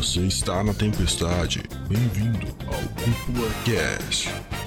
Você está na tempestade. Bem-vindo ao Cúpula Cast.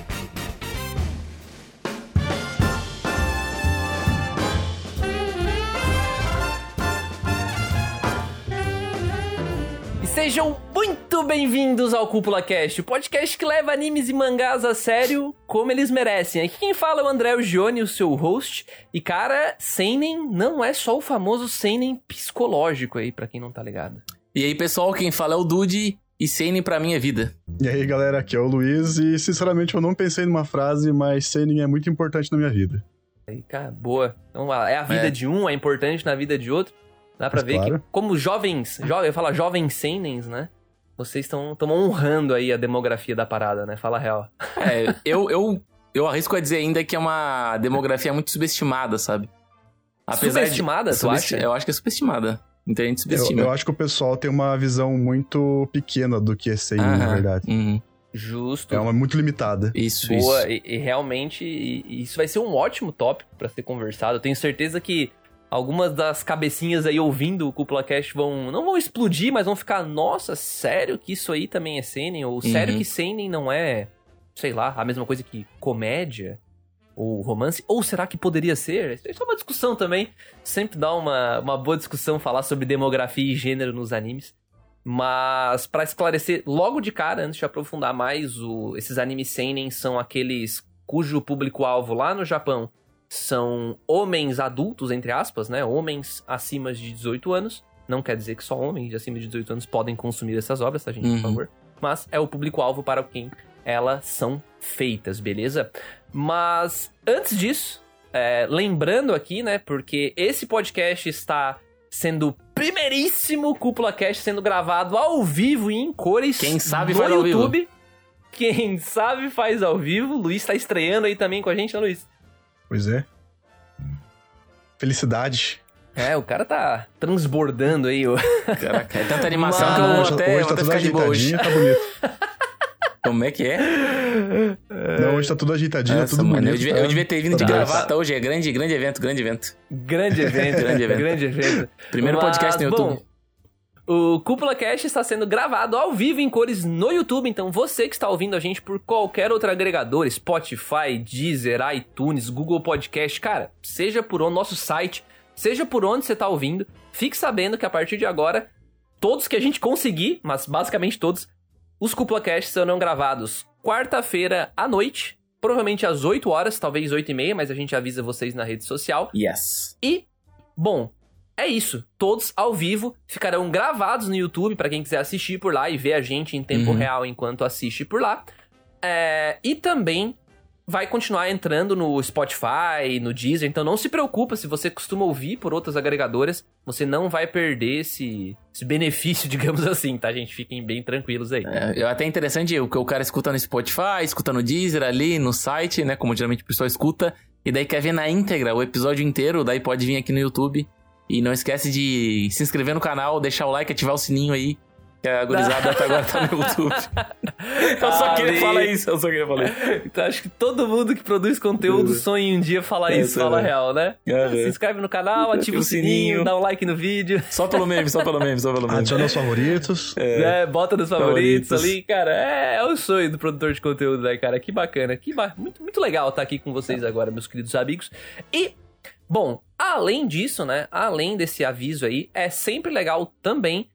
Sejam muito bem-vindos ao Cúpula Cast, o podcast que leva animes e mangás a sério como eles merecem. Aqui quem fala é o André Gioni, o seu host. E cara, seinen não é só o famoso seinen psicológico aí, pra quem não tá ligado. E aí pessoal, quem fala é o Dude e seinen pra mim é vida. E aí galera, aqui é o Luiz e sinceramente eu não pensei numa frase, mas seinen é muito importante na minha vida. Aí, cara, boa. Então é a vida de um, é importante na vida de outro. Dá pra ver que, como jovens, eu falo jovens seinens, né? Vocês estão honrando aí a demografia da parada, né? Fala a real. Eu arrisco a dizer ainda que é uma demografia muito subestimada, sabe? Subestimada, tu acha? Eu acho que é subestimada. Muita gente subestima. Eu acho que o pessoal tem uma visão muito pequena do que é seinen, na verdade. Justo. É uma muito limitada. Isso. E realmente, isso vai ser um ótimo tópico pra ser conversado. Eu tenho certeza que algumas das cabecinhas aí ouvindo o Cúpula Cast não vão explodir, mas vão ficar, nossa, sério que isso aí também é seinen? Ou sério que seinen não é, sei lá, a mesma coisa que comédia? Ou romance? Ou será que poderia ser? Isso é uma discussão também. Sempre dá uma boa discussão falar sobre demografia e gênero nos animes. Mas pra esclarecer logo de cara, antes de aprofundar mais, esses animes seinen são aqueles cujo público-alvo lá no Japão são homens adultos, entre aspas, né? Homens acima de 18 anos. Não quer dizer que só homens acima de 18 anos podem consumir essas obras, tá, gente? Por favor. Mas é o público-alvo para quem elas são feitas, beleza? Mas antes disso, lembrando aqui, né? Porque esse podcast está sendo o primeiríssimo Cúpula Cast sendo gravado ao vivo e em cores. Quem sabe no faz YouTube. ao vivo. Quem sabe faz ao vivo. O Luiz tá estreando aí também com a gente, né, Luiz? Pois é. Felicidade. O cara tá transbordando aí. Caraca, é tanta animação que eu vou até ficar de boa hoje. Tá bonito. Como é que é? Não, hoje tá tudo ajeitadinho, Nossa, tudo mano, bonito. eu devia ter vindo de gravata hoje, é grande evento. Grande evento. Primeiro podcast no YouTube. Bom, o Cúpula Cast está sendo gravado ao vivo em cores no YouTube, então você que está ouvindo a gente por qualquer outro agregador, Spotify, Deezer, iTunes, Google Podcast, cara, seja por onde, nosso site, seja por onde você está ouvindo, fique sabendo que a partir de agora, todos que a gente conseguir, mas basicamente todos, os Cúpula Cast serão gravados quarta-feira à noite, provavelmente às 8 horas, talvez 8h30, mas a gente avisa vocês na rede social. Yes. E, bom, é isso, todos ao vivo, ficarão gravados no YouTube pra quem quiser assistir por lá e ver a gente em tempo real enquanto assiste por lá. E também vai continuar entrando no Spotify, no Deezer, então não se preocupa se você costuma ouvir por outras agregadoras, você não vai perder esse benefício, digamos assim, tá, gente? Fiquem bem tranquilos aí. É até interessante o que o cara escuta no Spotify, escuta no Deezer ali, no site, né, como geralmente o pessoal escuta, e daí quer ver na íntegra o episódio inteiro, daí pode vir aqui no YouTube. E não esquece de se inscrever no canal, deixar o like, ativar o sininho aí, que a gurizada até agora tá no YouTube. Eu só queria falar isso. Então acho que todo mundo que produz conteúdo sonha em um dia falar isso, fala real, né? Se inscreve no canal, ativa o sininho, dá um like no vídeo. Só pelo meme. Adiciona os favoritos. Bota nos favoritos ali, cara. É o sonho do produtor de conteúdo, né, cara? Que bacana, muito, muito legal estar aqui com vocês agora, meus queridos amigos. E, bom, além disso, né, além desse aviso aí, é sempre legal também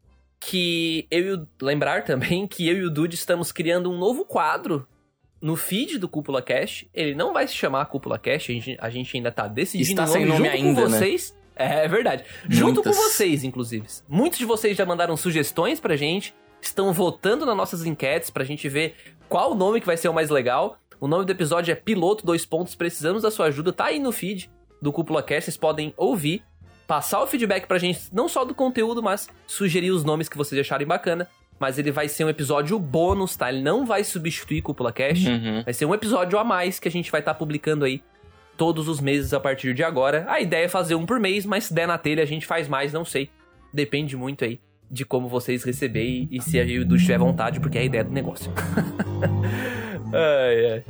lembrar também que eu e o Dude estamos criando um novo quadro no feed do Cúpula Cast. Ele não vai se chamar Cúpula Cast, a gente ainda tá decidindo Está sem nome ainda, com vocês. Né? É verdade. Junto com vocês, inclusive. Muitos de vocês já mandaram sugestões pra gente, estão votando nas nossas enquetes pra gente ver qual o nome que vai ser o mais legal. O nome do episódio é Piloto, Precisamos da sua ajuda, tá aí no feed do Cúpula Cast, vocês podem ouvir, passar o feedback pra gente, não só do conteúdo, mas sugerir os nomes que vocês acharem bacana. Mas ele vai ser um episódio bônus, tá? Ele não vai substituir Cúpula Cast. Vai ser um episódio a mais que a gente vai estar publicando aí todos os meses a partir de agora. A ideia é fazer um por mês, mas se der na telha a gente faz mais, não sei. Depende muito aí de como vocês receberem e se a Edu tiver vontade, porque é a ideia do negócio. Ai.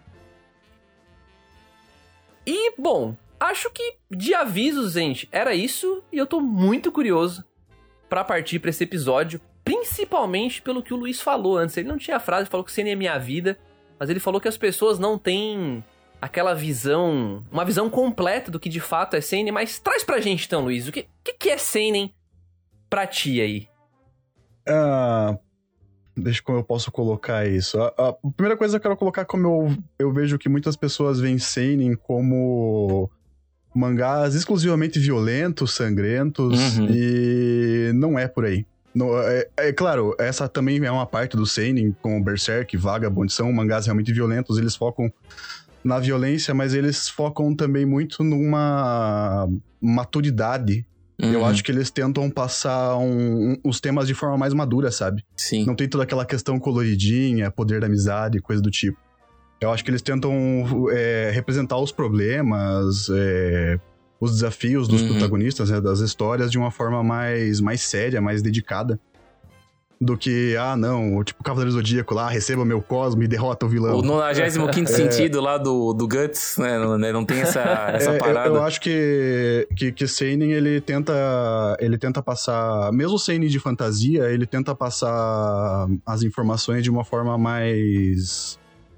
E, bom, acho que de avisos, gente, era isso. E eu tô muito curioso pra partir pra esse episódio. principalmente pelo que o Luiz falou antes. Ele não tinha frase, falou que o seinen é minha vida, mas ele falou que as pessoas não têm aquela visão, uma visão completa do que de fato é seinen. Mas traz pra gente então, Luiz, o que é seinen pra ti aí? Deixa como eu posso colocar isso. A primeira coisa que eu quero colocar como eu vejo que muitas pessoas veem seinen como mangás exclusivamente violentos, sangrentos, e não é por aí. Não, claro, essa também é uma parte do seinen, como Berserk, Vagabond, são mangás realmente violentos, eles focam na violência, mas eles focam também muito numa maturidade. Eu acho que eles tentam passar os temas de forma mais madura, sabe? Sim. Não tem toda aquela questão coloridinha, poder da amizade, coisa do tipo. Eu acho que eles tentam representar os problemas, os desafios dos protagonistas, né, das histórias, de uma forma mais séria, mais dedicada. Do que, não, tipo, Cavaleiro Zodíaco lá, receba meu cosmo e derrota o vilão. O 95º sentido lá do Guts, né? Não tem essa parada. Eu acho que seinen, ele tenta passar, mesmo o seinen de fantasia, ele tenta passar as informações de uma forma mais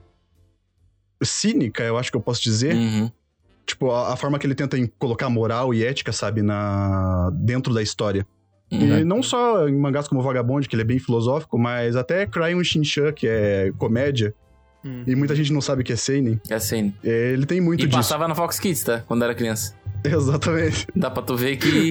cínica, eu acho que eu posso dizer. Tipo, a forma que ele tenta colocar moral e ética, sabe, dentro da história. E não só em mangás como Vagabond, que ele é bem filosófico, mas até Crayon Shinchan, que é comédia. E muita gente não sabe o que é seinen. É seinen. Ele tem muito disso. E passava na Fox Kids, tá? Quando era criança. Exatamente. Dá pra tu ver que...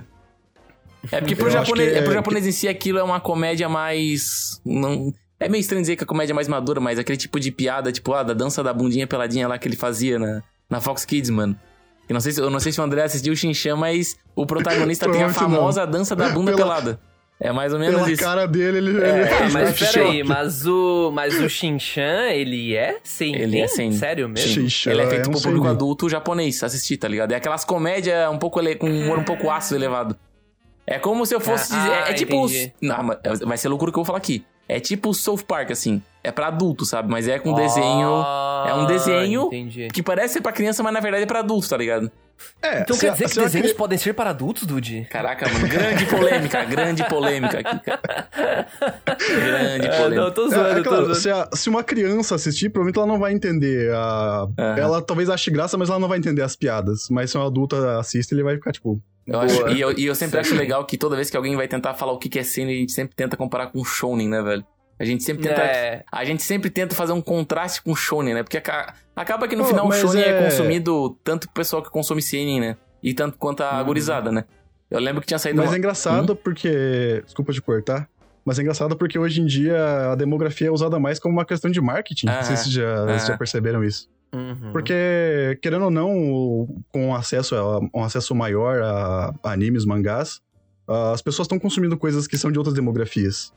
É porque pro japonês em si aquilo é uma comédia mais... Não... É meio estranho dizer que a comédia é mais madura, mas aquele tipo de piada, tipo, da dança da bundinha peladinha lá que ele fazia na Fox Kids, mano. Eu não sei se o André assistiu o Shinchan, mas o protagonista tem a famosa dança da bunda pelada. É mais ou menos pela isso. Pela cara dele, ele mas peraí, mas o Shinchan, ele é seinen? Ele é seinen. Sério mesmo? Shinchan ele é feito pro público seinen. adulto japonês assistir, tá ligado? É aquelas comédias com um humor um pouco ácido elevado. É como se eu fosse dizer... É tipo... Não, vai ser loucura o que eu vou falar aqui. É tipo South Park, assim. É pra adulto, sabe? Mas é com desenho... É um desenho que parece ser pra criança, mas na verdade é pra adulto, tá ligado? Então quer dizer que desenhos podem ser para adultos, Dude? Caraca, mano. Grande polêmica aqui, cara. Grande polêmica. Não, tô zoando, claro, se uma criança assistir, provavelmente ela não vai entender Ela talvez ache graça, mas ela não vai entender as piadas. Mas se um adulto assiste, ele vai ficar, tipo... Eu sempre acho legal que toda vez que alguém vai tentar falar o que é seinen, a gente sempre tenta comparar com shounen, né, velho? A gente sempre tenta fazer um contraste com shounen, né? Porque acaba que no final o shounen é consumido tanto pro pessoal que consome seinen, né? E tanto quanto a gurizada, né? Eu lembro que tinha saído... Mas é engraçado porque... Desculpa te cortar. Mas é engraçado porque hoje em dia a demografia é usada mais como uma questão de marketing. Não sei se já perceberam isso. Porque, querendo ou não, com um acesso maior a animes, mangás, as pessoas estão consumindo coisas que são de outras demografias.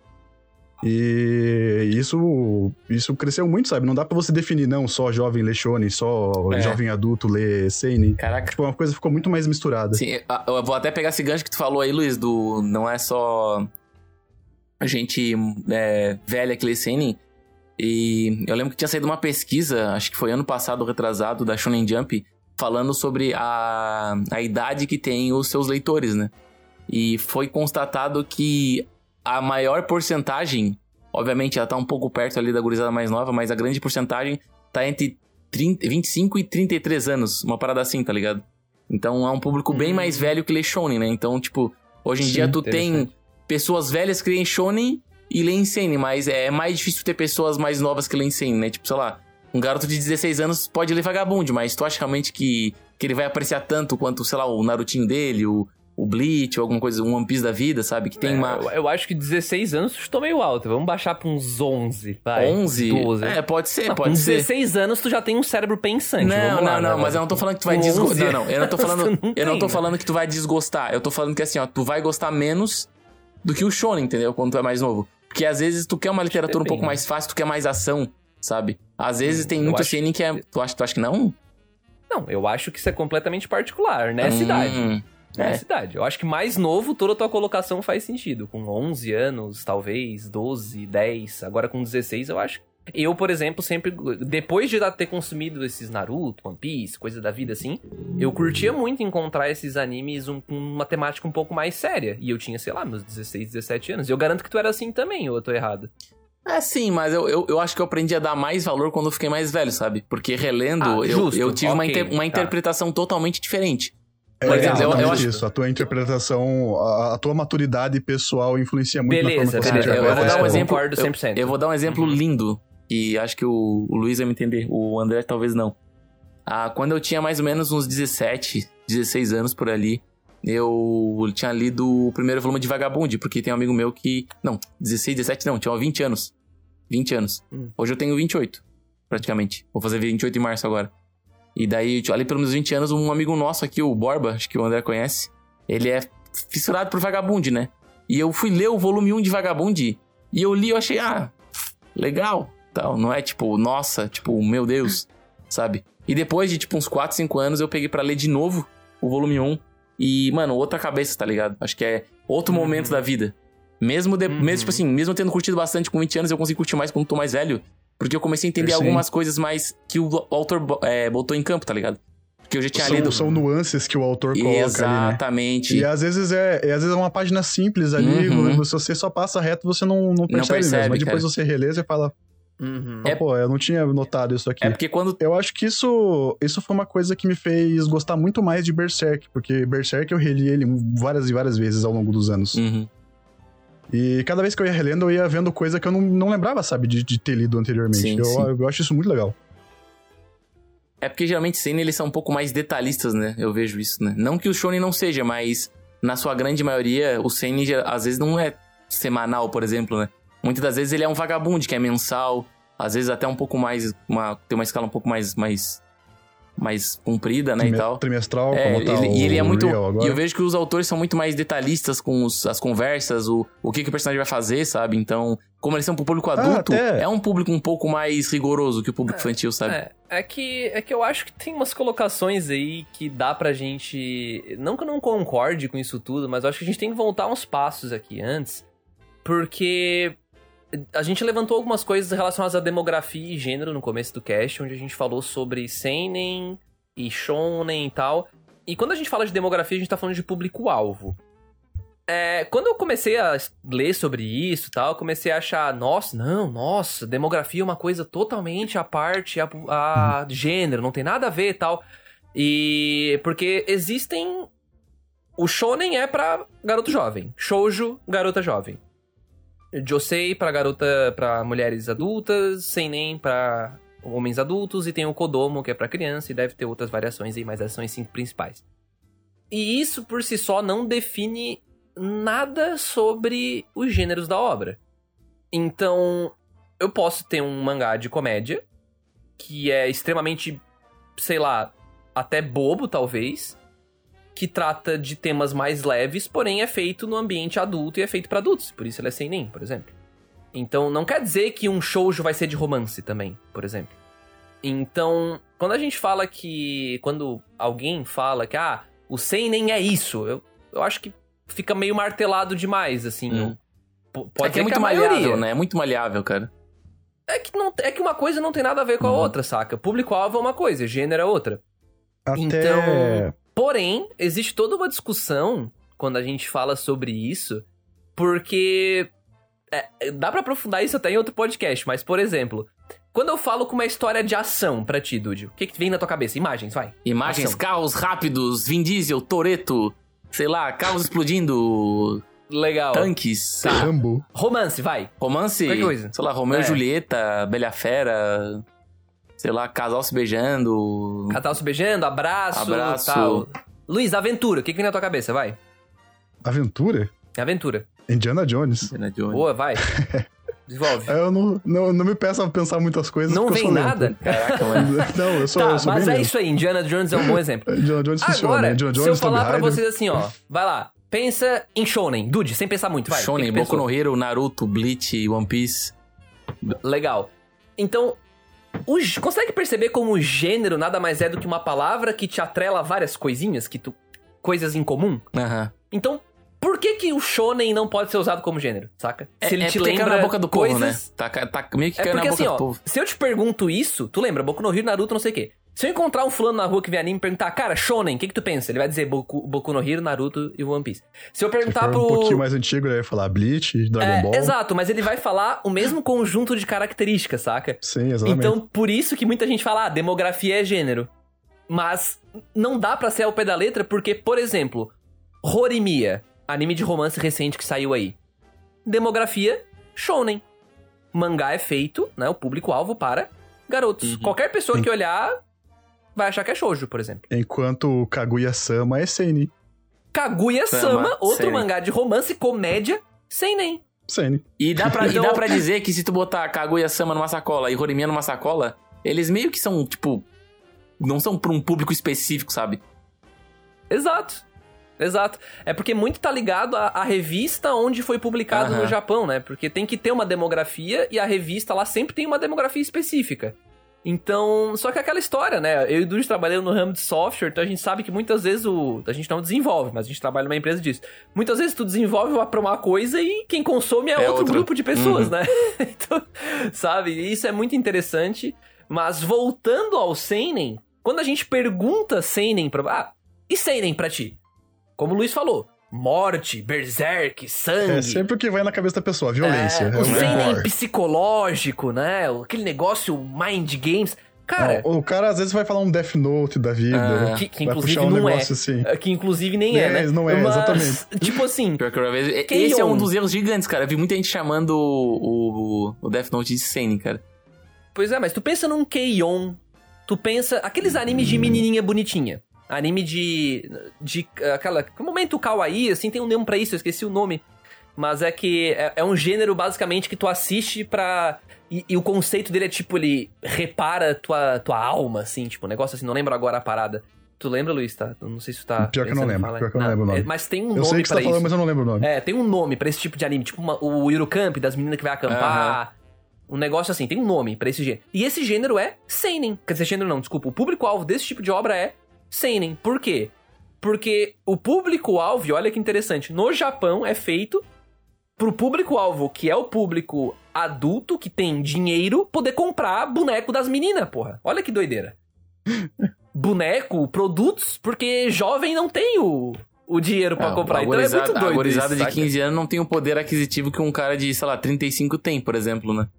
E isso cresceu muito, sabe? Não dá pra você definir, não, só jovem lê shonen, só jovem adulto lê seinen. Caraca. Tipo, uma coisa ficou muito mais misturada. Sim, eu vou até pegar esse gancho que tu falou aí, Luiz, não é só gente velha que lê seinen. E eu lembro que tinha saído uma pesquisa, acho que foi ano passado, retrasado, da Shonen Jump, falando sobre a idade que tem os seus leitores, né? E foi constatado que a maior porcentagem, obviamente ela tá um pouco perto ali da gurizada mais nova, mas a grande porcentagem tá entre 25 e 33 anos, uma parada assim, tá ligado? Então é um público bem mais velho que lê shonen, né? Então, tipo, hoje em dia tu tem pessoas velhas que leem shonen e leem seinen, mas é mais difícil ter pessoas mais novas que leem seinen, né? Tipo, sei lá, um garoto de 16 anos pode ler Vagabond, mas tu acha realmente que ele vai apreciar tanto quanto, sei lá, o Narutinho dele, o Bleach ou alguma coisa, um One Piece da vida, sabe? Que tem uma... Eu acho que 16 anos tu estou meio alto. Vamos baixar pra uns 11, vai. 11? 12. Pode ser, Com 16 anos tu já tem um cérebro pensante. Não, mas eu não tô falando que tu vai desgostar. Não, eu não tô falando que tu vai desgostar. Eu tô falando que assim, ó, tu vai gostar menos do que o shonen, entendeu? Quando tu é mais novo. Porque às vezes tu quer uma literatura um pouco mais fácil, tu quer mais ação, sabe? Às vezes tem muito seinen que é... Tu acha que não? Não, eu acho que isso é completamente particular, nessa idade. Nessa idade. Eu acho que mais novo, toda a tua colocação faz sentido. Com 11 anos, talvez, 12, 10. Agora com 16, eu acho... Eu, por exemplo, sempre, depois de ter consumido esses Naruto, One Piece, coisa da vida assim, eu curtia muito encontrar esses animes com uma temática um pouco mais séria. E eu tinha, sei lá, meus 16, 17 anos. E eu garanto que tu era assim também, ou eu tô errado? Sim, mas eu acho que eu aprendi a dar mais valor quando eu fiquei mais velho, sabe? Porque relendo, eu tive uma interpretação totalmente diferente. Por exemplo, eu acho isso. A tua interpretação, a tua maturidade pessoal influencia muito na forma que você beleza. Eu vou dar um exemplo, concordo 100%. Eu vou dar um exemplo lindo, e acho que o Luiz vai me entender, o André talvez não. Quando eu tinha mais ou menos uns 17, 16 anos por ali, eu tinha lido o primeiro volume de Vagabond, porque tem um amigo meu que... Não, 16, 17 não, tinha 20 anos. 20 anos. Hoje eu tenho 28, praticamente. Vou fazer 28 em março agora. E daí, ali pelos meus 20 anos, um amigo nosso aqui, o Borba, acho que o André conhece, ele é fissurado por Vagabond, né? E eu fui ler o volume 1 de Vagabond, e eu li, eu achei, legal, tal. Não é tipo, nossa, tipo, meu Deus, sabe? E depois de, tipo, uns 4, 5 anos, eu peguei pra ler de novo o volume 1. E, mano, outra cabeça, tá ligado? Acho que é outro momento da vida. Mesmo, tipo assim, mesmo tendo curtido bastante com 20 anos, eu consigo curtir mais quando tô mais velho. Porque eu comecei a entender algumas coisas mais que o autor botou em campo, tá ligado? Porque eu já tinha lido... São nuances que o autor coloca. Exatamente. Ali, né? E às vezes é uma página simples ali, se você só passa reto, você não percebe mesmo. Mas depois você relê e fala... eu não tinha notado isso aqui. É porque quando... Eu acho que isso foi uma coisa que me fez gostar muito mais de Berserk, porque Berserk eu reli ele várias e várias vezes ao longo dos anos. E cada vez que eu ia relendo, eu ia vendo coisa que eu não lembrava, sabe, de ter lido anteriormente. Eu acho isso muito legal. É porque geralmente seinen eles são um pouco mais detalhistas, né? Eu vejo isso, né? Não que o shonen não seja, mas na sua grande maioria, o seinen às vezes não é semanal, por exemplo, né? Muitas das vezes ele é um Vagabond, que é mensal. Às vezes até um pouco mais... tem uma escala um pouco mais comprida, né, e tal. Trimestral, como tá ele é muito... agora. E eu vejo que os autores são muito mais detalhistas com as conversas, o que o personagem vai fazer, sabe? Então, como eles são pro público adulto, é um público um pouco mais rigoroso que o público infantil, sabe? É que eu acho que tem umas colocações aí que dá pra gente... Não que eu não concorde com isso tudo, mas eu acho que a gente tem que voltar uns passos aqui antes, porque... A gente levantou algumas coisas relacionadas à demografia e gênero no começo do cast, onde a gente falou sobre seinen e shonen e tal. E quando a gente fala de demografia, a gente tá falando de público-alvo. Quando eu comecei a ler sobre isso e tal, eu comecei a achar, nossa, demografia é uma coisa totalmente à parte, a gênero, não tem nada a ver e tal. E porque existem... O shonen é pra garoto jovem, shoujo, garota jovem. Josei pra mulheres adultas, seinen pra homens adultos, e tem o Kodomo, que é pra criança, e deve ter outras variações aí, mas essas são as 5 principais. E isso por si só não define nada sobre os gêneros da obra. Então, eu posso ter um mangá de comédia, que é extremamente, sei lá, até bobo talvez, que trata de temas mais leves, porém é feito no ambiente adulto e é feito pra adultos. Por isso ele é seinen, por exemplo. Então, não quer dizer que um shoujo vai ser de romance também, por exemplo. Então, quando a gente fala que... Quando alguém fala que, o seinen é isso, eu acho que fica meio martelado demais, assim. Pode ser muito maleável, né? É muito maleável, cara. É que uma coisa não tem nada a ver com a outra, saca? Público-alvo é uma coisa, gênero é outra. Então... Porém, existe toda uma discussão quando a gente fala sobre isso, porque dá pra aprofundar isso até em outro podcast, mas, por exemplo, quando eu falo com uma história de ação pra ti, Dude, o que vem na tua cabeça? Imagens, vai. Imagens, ação. Carros rápidos, Vin Diesel, Toretto, sei lá, carros explodindo... Legal. Tanques. Tá. Rambo. Romance, vai. Romance, qualquer coisa. Sei lá, Romeu e Julieta, Bela Fera... Sei lá, casal se beijando... Casal se beijando, abraço. Tal. Luiz, aventura. O que vem na tua cabeça? Vai. Aventura? Aventura. Indiana Jones. Boa, vai. Desenvolve. Eu não me peço a pensar muitas coisas. Não vem nada? Caraca, mano. Não, eu sou mas bem é mesmo. isso aí. Indiana Jones é um bom exemplo. Indiana Jones funciona. Agora, Indiana Jones, se eu falar pra Tomb Raider. vocês assim, ó. Vai lá. Pensa em shonen. Dude, sem pensar muito, vai. Shonen, Boku no Hero, Naruto, Bleach, One Piece. Legal. Então, consegue perceber como o gênero nada mais é do que uma palavra que te atrela a várias coisinhas, coisas em comum? Aham. Então, Por que o shonen não pode ser usado como gênero, saca? Se ele te lembra na boca do povo, coisas... né? Tá meio que caindo na boca assim, do povo. Se eu te pergunto isso, tu lembra, Boku no Hero, Naruto, não sei o quê. Se eu encontrar um fulano na rua que vê anime e perguntar, cara, shonen, o que tu pensa? Ele vai dizer Boku no Hero, Naruto e One Piece. Se eu perguntar Se for um pouquinho mais antigo, ele vai falar Bleach, Dragon Ball. Exato, mas ele vai falar o mesmo conjunto de características, saca? Sim, exatamente. Então, por isso que muita gente fala, demografia é gênero. Mas não dá pra ser ao pé da letra, porque, por exemplo, Horimiya, anime de romance recente que saiu aí. Demografia, shonen. Mangá é feito, né, o público-alvo para garotos. Qualquer pessoa que olhar vai achar que é shoujo, por exemplo. Enquanto Kaguya-sama é seinen. Kaguya-sama, outro seinen. mangá de romance, comédia, seinen. Seinen. E dá pra dizer que se tu botar Kaguya-sama numa sacola e Horimiya numa sacola, eles meio que são, tipo... Não são pra um público específico, sabe? Exato. É porque muito tá ligado à revista onde foi publicado no Japão, né? Porque tem que ter uma demografia e a revista lá sempre tem uma demografia específica. Então, só que é aquela história, né? Eu e o Dude trabalhamos no ramo de software, então a gente sabe que muitas vezes a gente não desenvolve, mas a gente trabalha numa empresa disso. Muitas vezes tu desenvolve pra uma coisa e quem consome é outro grupo de pessoas, né? Então, sabe? Isso é muito interessante. Mas voltando ao seinen, quando a gente pergunta seinen e seinen pra ti? Como o Luiz falou, morte, berserk, sangue. É sempre o que vai na cabeça da pessoa, violência. O seinen psicológico, né? Aquele negócio mind games. Cara... O cara às vezes vai falar um Death Note da vida. Que vai inclusive puxar um não negócio assim. Que inclusive nem é, né? Não é, mas, exatamente. Tipo assim... Pior que uma vez, esse é um dos erros gigantes, cara. Eu vi muita gente chamando o Death Note de seinen, cara. Pois é, mas tu pensa num Keion, tu pensa... Aqueles animes de menininha bonitinha. Anime de aquela... Momento kawaii, assim, tem um nome pra isso, eu esqueci o nome. Mas é que é um gênero, basicamente, que tu assiste pra... E o conceito dele é, tipo, ele repara tua alma, assim, tipo, um negócio assim, não lembro agora a parada. Tu lembra, Luiz, tá? Não sei se tu tá... Pior que eu não lembro, pior que eu não lembro o nome. Mas tem um eu nome sei que você tá pra falando, isso. mas eu não lembro o nome. Tem um nome pra esse tipo de anime, tipo o Eurocamp, das meninas que vai acampar... Um negócio assim, tem um nome pra esse gênero. E esse gênero é seinen. Quer dizer, gênero não, desculpa. O público-alvo desse tipo de obra é seinen. Por quê? Porque o público-alvo, olha que interessante, no Japão é feito pro público-alvo, que é o público adulto, que tem dinheiro, poder comprar boneco das meninas, porra. Olha que doideira. Boneco, produtos, porque jovem não tem o dinheiro pra comprar. Então é muito doido. A gurizada de saca? 15 anos não tem o poder aquisitivo que um cara de, sei lá, 35 tem, por exemplo, né?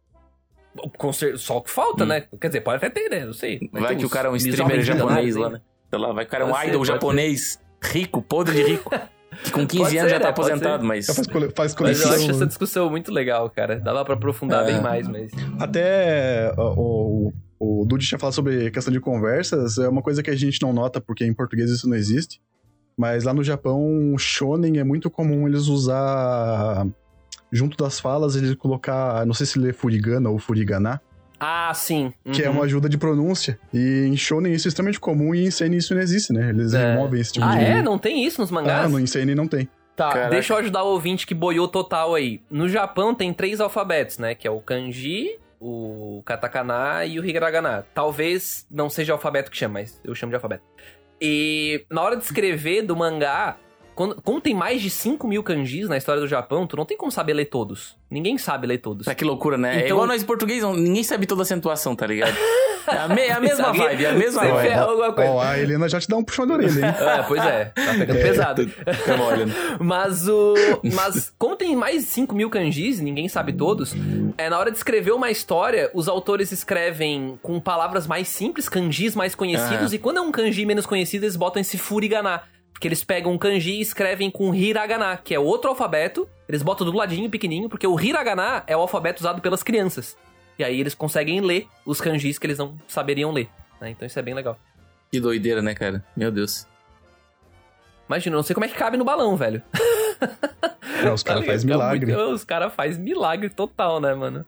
Só o que falta, né? Quer dizer, pode até ter, né? Não sei. Vai que o cara é um streamer japonês lá, né? Sei lá, vai que o cara é um idol japonês rico, podre de rico. Que com 15 anos já tá aposentado, mas... Faz Mas coleção. eu acho essa discussão muito legal, cara. Dava pra aprofundar bem mais, mas... Até o Dude tinha falado sobre a questão de conversas, é uma coisa que a gente não nota, porque em português isso não existe. Mas lá no Japão, shonen é muito comum eles usar... Junto das falas, eles colocar... Não sei se lê furigana ou furigana. Ah, sim. Que é uma ajuda de pronúncia. E em shonen isso é extremamente comum e em seinen isso não existe, né? Eles removem esse tipo de... Não tem isso nos mangás? No seinen não tem. Tá, Caraca. deixa eu ajudar o ouvinte que boiou total aí. No Japão tem 3 alfabetos, né? Que é o kanji, o katakana e o hiragana. Talvez não seja o alfabeto que chama, mas eu chamo de alfabeto. E na hora de escrever do mangá, como tem mais de 5.000 kanjis na história do Japão, tu não tem como saber ler todos. Ninguém sabe ler todos. Tá, que loucura, né? Então... É igual nós em português, ninguém sabe toda a acentuação, tá ligado? É a mesma vibe, é a mesma Sempre vibe. é alguma coisa. Ó, a Helena já te dá um puxão de orelha, hein? Pois é, tá pegando pesado. Fica olhando. Mas como tem mais de 5.000 kanjis, ninguém sabe todos, na hora de escrever uma história, os autores escrevem com palavras mais simples, kanjis mais conhecidos, e quando é um kanji menos conhecido, eles botam esse furigana. Porque eles pegam um kanji e escrevem com hiragana, que é outro alfabeto, eles botam do ladinho, pequenininho, porque o hiragana é o alfabeto usado pelas crianças. E aí eles conseguem ler os kanjis que eles não saberiam ler, né? Então isso é bem legal. Que doideira, né, cara? Meu Deus. Imagina, eu não sei como é que cabe no balão, velho. Os caras fazem milagre. Os caras fazem milagre total, né, mano?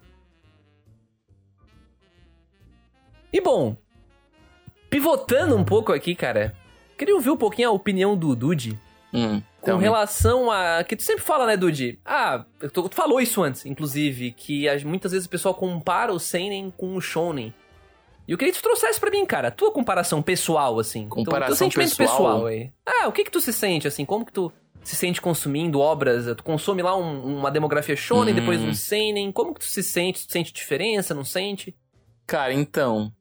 E bom, pivotando um pouco aqui, cara, queria ouvir um pouquinho a opinião do Dude com relação a... Que tu sempre fala, né, Dude? Tu falou isso antes, inclusive, que muitas vezes o pessoal compara o seinen com o shonen. E eu queria que tu trouxesse pra mim, cara, a tua comparação pessoal, assim. Comparação teu sentimento pessoal aí. O que tu se sente, assim? Como que tu se sente consumindo obras? Tu consome lá uma demografia shonen, depois um seinen. Como que tu se sente? Tu sente diferença, não sente? Cara, então...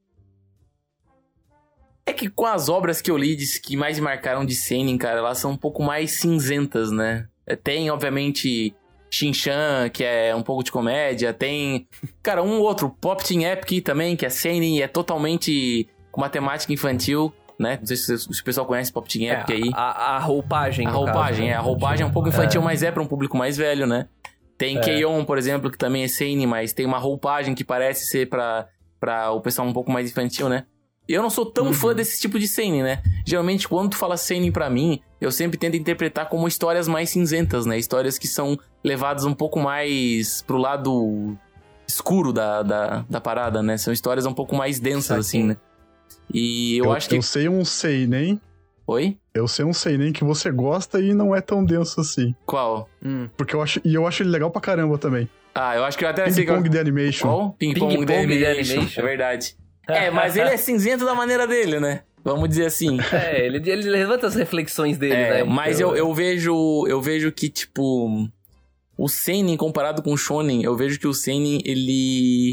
É que com as obras que eu li que mais me marcaram de seinen, cara, elas são um pouco mais cinzentas, né? Tem, obviamente, Shin-Chan, que é um pouco de comédia. Tem, cara, um outro, Pop Team Epic também, que é seinen e é totalmente com uma temática infantil, né? Não sei se o pessoal conhece Pop Team Epic aí. A roupagem, a roupagem, caso, né? A roupagem é um pouco infantil, mas é pra um público mais velho, né? Tem K-On!, por exemplo, que também é seinen, mas tem uma roupagem que parece ser pra o pessoal um pouco mais infantil, né? Eu não sou tão fã desse tipo de seinen, né? Geralmente, quando tu fala seinen pra mim, eu sempre tento interpretar como histórias mais cinzentas, né? Histórias que são levadas um pouco mais pro lado escuro da parada, né? São histórias um pouco mais densas, assim, né? E eu acho que... Eu sei um seinen... Oi? Eu sei um seinen que você gosta e não é tão denso assim. Qual? Porque eu acho ele legal pra caramba também. Ah, eu acho que eu até... Ping Pong The Animation. Qual? Ping Pong The Animation. É verdade. Mas ele é cinzento da maneira dele, né? Vamos dizer assim. Ele levanta as reflexões dele, né? Mas eu vejo que, tipo... O seinen comparado com o shonen, eu vejo que o seinen, ele...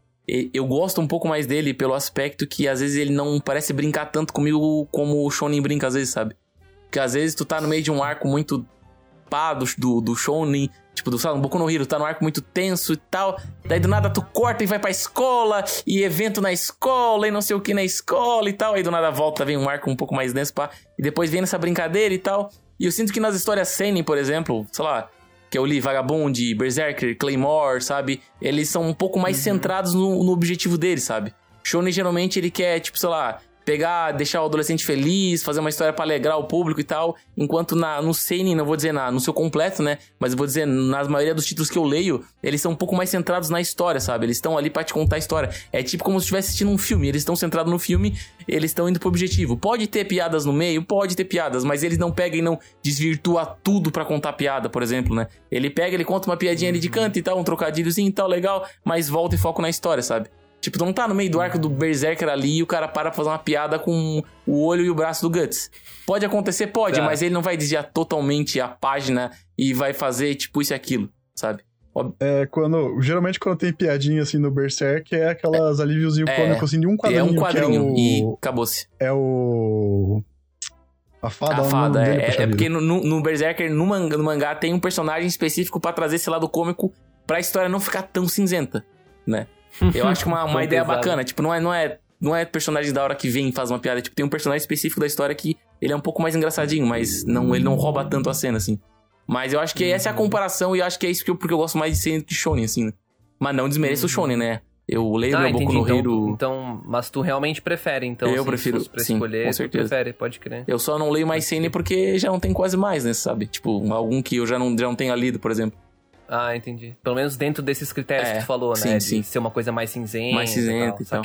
Eu gosto um pouco mais dele pelo aspecto que, às vezes, ele não parece brincar tanto comigo como o shonen brinca, às vezes, sabe? Porque, às vezes, tu tá no meio de um arco muito pá do shonen... Tipo, sabe, Boku no Hero tá num arco muito tenso e tal. Daí do nada tu corta e vai pra escola. E evento na escola e não sei o que na escola e tal. Aí do nada volta, vem um arco um pouco mais denso, pá. E depois vem nessa brincadeira e tal. E eu sinto que nas histórias seinen, por exemplo, sei lá, que eu li Vagabond, Berserker, Claymore, sabe? Eles são um pouco mais centrados no objetivo deles, sabe? Shonen geralmente ele quer, tipo, sei lá... Pegar, deixar o adolescente feliz, fazer uma história pra alegrar o público e tal. Enquanto no seinen, não vou dizer no seu completo, né? Mas eu vou dizer, na maioria dos títulos que eu leio, eles são um pouco mais centrados na história, sabe? Eles estão ali pra te contar a história. É tipo como se estivesse assistindo um filme. Eles estão centrados no filme, eles estão indo pro objetivo. Pode ter piadas no meio? Pode ter piadas, mas eles não pegam e não desvirtuam tudo pra contar piada, por exemplo, né? Ele pega, ele conta uma piadinha ali de canto e tal, um trocadilhozinho e tal, legal, mas volta e foca na história, sabe? Tipo, tu não tá no meio do arco do Berserker ali e o cara para pra fazer uma piada com o olho e o braço do Guts. Pode acontecer? Pode, mas ele não vai desviar totalmente a página e vai fazer, tipo, isso e aquilo, sabe? Geralmente quando tem piadinha, assim, no Berserk, é aquelas alíviozinho cômico, assim, de um quadrinho. É um quadrinho e acabou-se. É o... A fada. Porque no Berserker, no mangá, tem um personagem específico pra trazer esse lado cômico pra história não ficar tão cinzenta, né? Eu acho que uma ideia bacana, tipo, não é personagem da hora que vem e faz uma piada, tipo, tem um personagem específico da história que ele é um pouco mais engraçadinho, mas ele não rouba tanto a cena, assim. Mas eu acho que essa é a comparação e eu acho que é isso porque eu gosto mais de seinen do que shonen, assim, né? Mas não desmereço o shonen, né? Eu leio meu Boku no Hero... Então, mas tu realmente prefere, então, eu prefiro, se pra sim, escolher, com certeza. Tu prefere, pode crer. Eu só não leio mais seinen porque já não tem quase mais, né, sabe? Tipo, algum que eu já não tenha lido, por exemplo. Ah, entendi. Pelo menos dentro desses critérios que tu falou, sim, né? sim. De ser uma coisa mais cinzenta. Mais cinzenta e tal.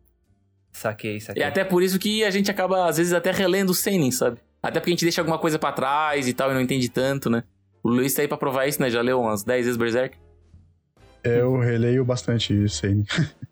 Saquei. E até por isso que a gente acaba, às vezes, até relendo o seinen, sabe? Até porque a gente deixa alguma coisa pra trás e tal e não entende tanto, né? O Luiz tá aí pra provar isso, né? Já leu umas 10 vezes Berserk? Eu releio bastante seinen.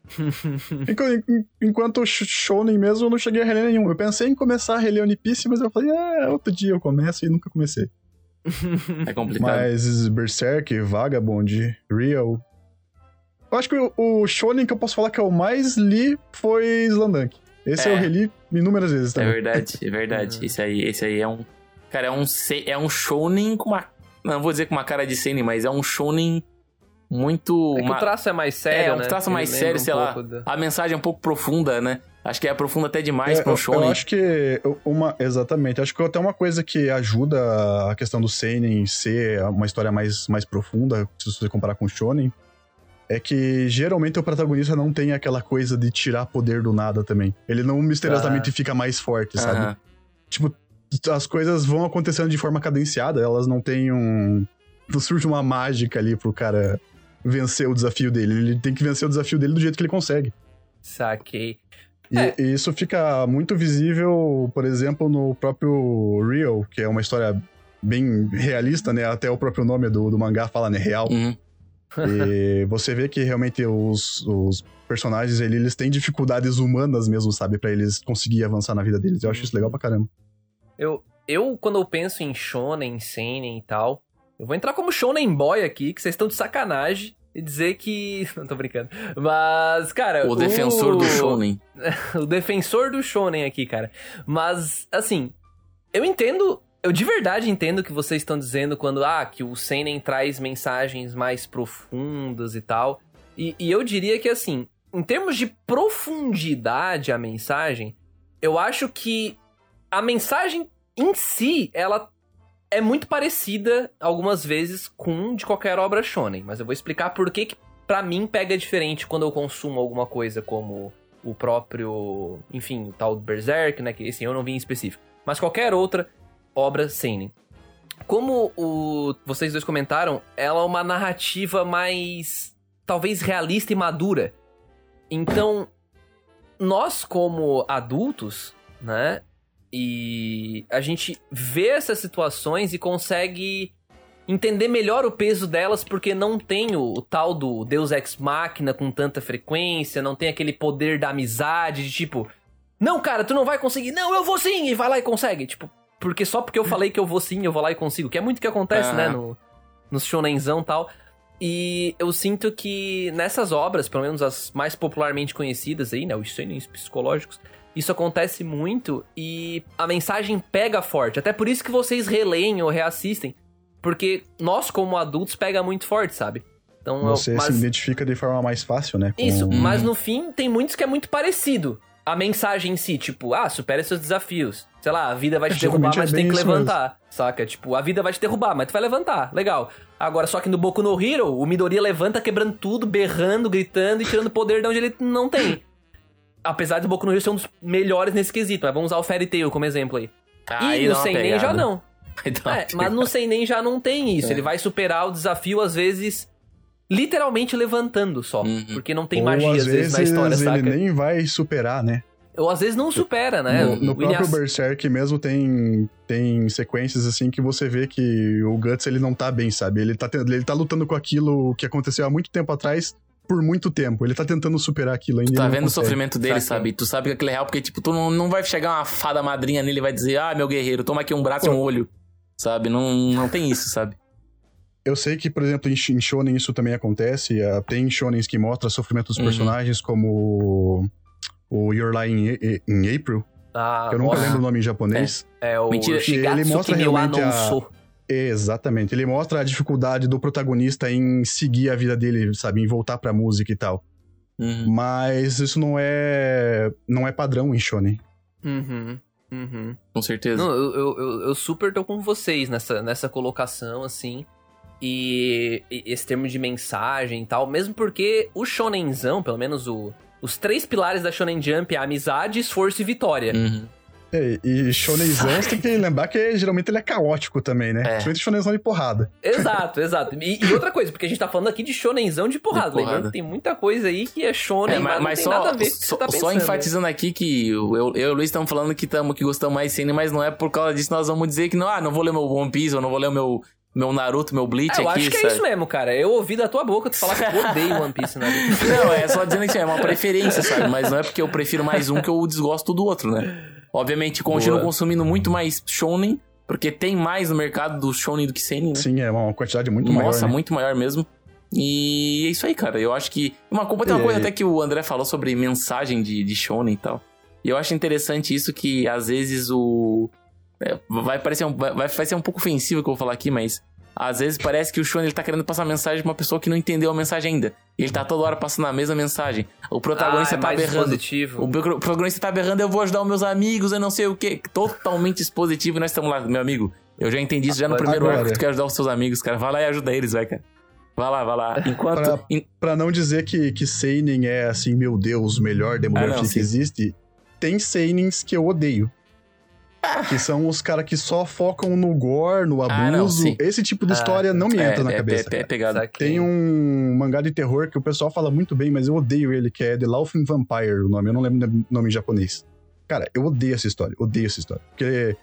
Enquanto shonen mesmo, eu não cheguei a reler nenhum. Eu pensei em começar a reler One Piece, mas eu falei, outro dia eu começo e nunca comecei. É complicado. Mas Berserk, Vagabond, Real... Eu acho que o shonen que eu posso falar que eu mais li foi Slamdunk. Esse eu reli inúmeras vezes também. É verdade. Esse aí é um... Cara, é um shonen com uma... Não vou dizer com uma cara de seinen, mas é um shonen muito... É que o traço é mais sério, né? O traço é mais sério, sei lá. A mensagem é um pouco profunda, né? Acho que é profunda até demais pra um shonen. Eu acho que... Exatamente. Acho que até uma coisa que ajuda a questão do seinen ser uma história mais profunda, se você comparar com o shonen, é que geralmente o protagonista não tem aquela coisa de tirar poder do nada também. Ele não misteriosamente fica mais forte, sabe? Tipo, as coisas vão acontecendo de forma cadenciada, elas não têm não surge uma mágica ali pro cara vencer o desafio dele. Ele tem que vencer o desafio dele do jeito que ele consegue. Saquei. E isso fica muito visível, por exemplo, no próprio Real, que é uma história bem realista, né? Até o próprio nome do mangá fala, né? Real. E você vê que realmente os personagens, eles têm dificuldades humanas mesmo, sabe? Pra eles conseguirem avançar na vida deles. Eu acho isso legal pra caramba. quando eu penso em shonen, seinen e tal, eu vou entrar como shonen boy aqui, que vocês estão de sacanagem, e dizer que... Não, tô brincando. Mas, cara... O defensor do shonen. O defensor do shonen aqui, cara. Mas, assim, eu entendo... Eu de verdade entendo o que vocês estão dizendo quando, que o seinen traz mensagens mais profundas e tal. E eu diria que, assim, em termos de profundidade a mensagem, eu acho que a mensagem em si, ela é muito parecida, algumas vezes, com de qualquer obra shonen. Mas eu vou explicar por que pra mim pega diferente quando eu consumo alguma coisa como o próprio... Enfim, o tal do Berserk, né? Que esse eu não vi em específico. Mas qualquer outra obra seinen. Como vocês dois comentaram, ela é uma narrativa mais... talvez realista e madura. Então, nós como adultos, né? E a gente vê essas situações e consegue entender melhor o peso delas, porque não tem o tal do Deus Ex Machina com tanta frequência, não tem aquele poder da amizade de tipo, não, cara, tu não vai conseguir, não, eu vou sim, e vai lá e consegue, tipo, porque só porque eu falei que eu vou sim, eu vou lá e consigo, que é muito o que acontece, né, no shonenzão e tal. E eu sinto que nessas obras, pelo menos as mais popularmente conhecidas aí, né, os shonens psicológicos, isso acontece muito e a mensagem pega forte. Até por isso que vocês releem ou reassistem, porque nós, como adultos, pega muito forte, sabe? Então, você se identifica de forma mais fácil, né? Isso, mas no fim tem muitos que é muito parecido. A mensagem em si, tipo, supera seus desafios. Sei lá, a vida vai te derrubar, mas tu tem que levantar, saca? Tipo, a vida vai te derrubar, mas tu vai levantar. Legal. Agora, só que no Boku no Hero, o Midoriya levanta quebrando tudo, berrando, gritando e tirando poder de onde ele não tem. Apesar do Boku no Hero ser um dos melhores nesse quesito, mas vamos usar o Fairy Tail como exemplo aí. E no Seinen já não. Mas no Seinen já não tem isso. Ele vai superar o desafio, às vezes... literalmente levantando só. Porque não tem magia, às vezes, na história, saca? Ele nem vai superar, né? Ou às vezes não supera, né? No próprio Berserk mesmo tem sequências assim que você vê que o Guts, ele não tá bem, sabe? Ele tá lutando com aquilo que aconteceu há muito tempo atrás, por muito tempo. Ele tá tentando superar aquilo ainda. Tu tá vendo o sofrimento dele, sabe? Tu sabe que aquilo é real, porque tipo, tu não vai chegar uma fada madrinha nele e vai dizer, meu guerreiro, toma aqui um braço e um olho. Sabe? Não tem isso, sabe? Eu sei que, por exemplo, em shonen isso também acontece. Tem shonens que mostram o sofrimento dos personagens, como o Your Lie in April. Eu nunca lembro o nome em japonês. O Shigatsu ele mostra realmente Exatamente. Ele mostra a dificuldade do protagonista em seguir a vida dele, sabe? Em voltar pra música e tal. Mas isso não é padrão em shonen. Com certeza. Não, eu super tô com vocês nessa colocação, assim. E esse termo de mensagem e tal, mesmo porque o shonenzão, pelo menos os 3 pilares da Shonen Jump é amizade, esforço e vitória. E shonenzão, você tem que lembrar que geralmente ele é caótico também, né? Principalmente shonenzão de porrada. Exato. E outra coisa, porque a gente tá falando aqui de shonenzão de porrada. Lembrando que tem muita coisa aí que é shonen, mas não tem nada a ver com o que você tá pensando. Só enfatizando aqui que eu e o Luiz estamos falando que gostamos mais de seinen, mas não é por causa disso nós vamos dizer que não vou ler meu One Piece, ou não vou ler o meu Naruto, meu Bleach aqui, eu acho que sabe? É isso mesmo, cara. Eu ouvi da tua boca tu falar que eu odeio One Piece, Naruto. Não, é só dizendo que é uma preferência, sabe? Mas não é porque eu prefiro mais um que eu desgosto do outro, né? Obviamente, continuo consumindo muito mais shonen, porque tem mais no mercado do shonen do que seinen, né? Sim, é uma quantidade muito maior, Nossa, né? muito maior mesmo. E é isso aí, cara. Eu acho que... Tem uma coisa até que o André falou sobre mensagem de shonen e tal. E eu acho interessante isso que, às vezes, vai ser um pouco ofensivo o que eu vou falar aqui, mas... Às vezes parece que o shonen ele tá querendo passar mensagem pra uma pessoa que não entendeu a mensagem ainda. Ele tá toda hora passando a mesma mensagem. O protagonista tá berrando. Expositivo. O protagonista tá berrando, eu vou ajudar os meus amigos, eu não sei o quê. Totalmente expositivo, e nós estamos lá, meu amigo. Eu já entendi isso já no primeiro arco que tu quer ajudar os seus amigos, cara. Vai lá e ajuda eles, vai, cara. Vai lá. Enquanto... Pra não dizer que seinen é assim, meu Deus, o melhor demografia que existe, tem seinens que eu odeio. Que são os caras que só focam no gore, no abuso. Esse tipo de história não me entra na cabeça. É pegado. Tem um mangá de terror que o pessoal fala muito bem, mas eu odeio ele, que é The Laughing Vampire, o nome. Eu não lembro o nome em japonês. Cara, eu odeio essa história. Porque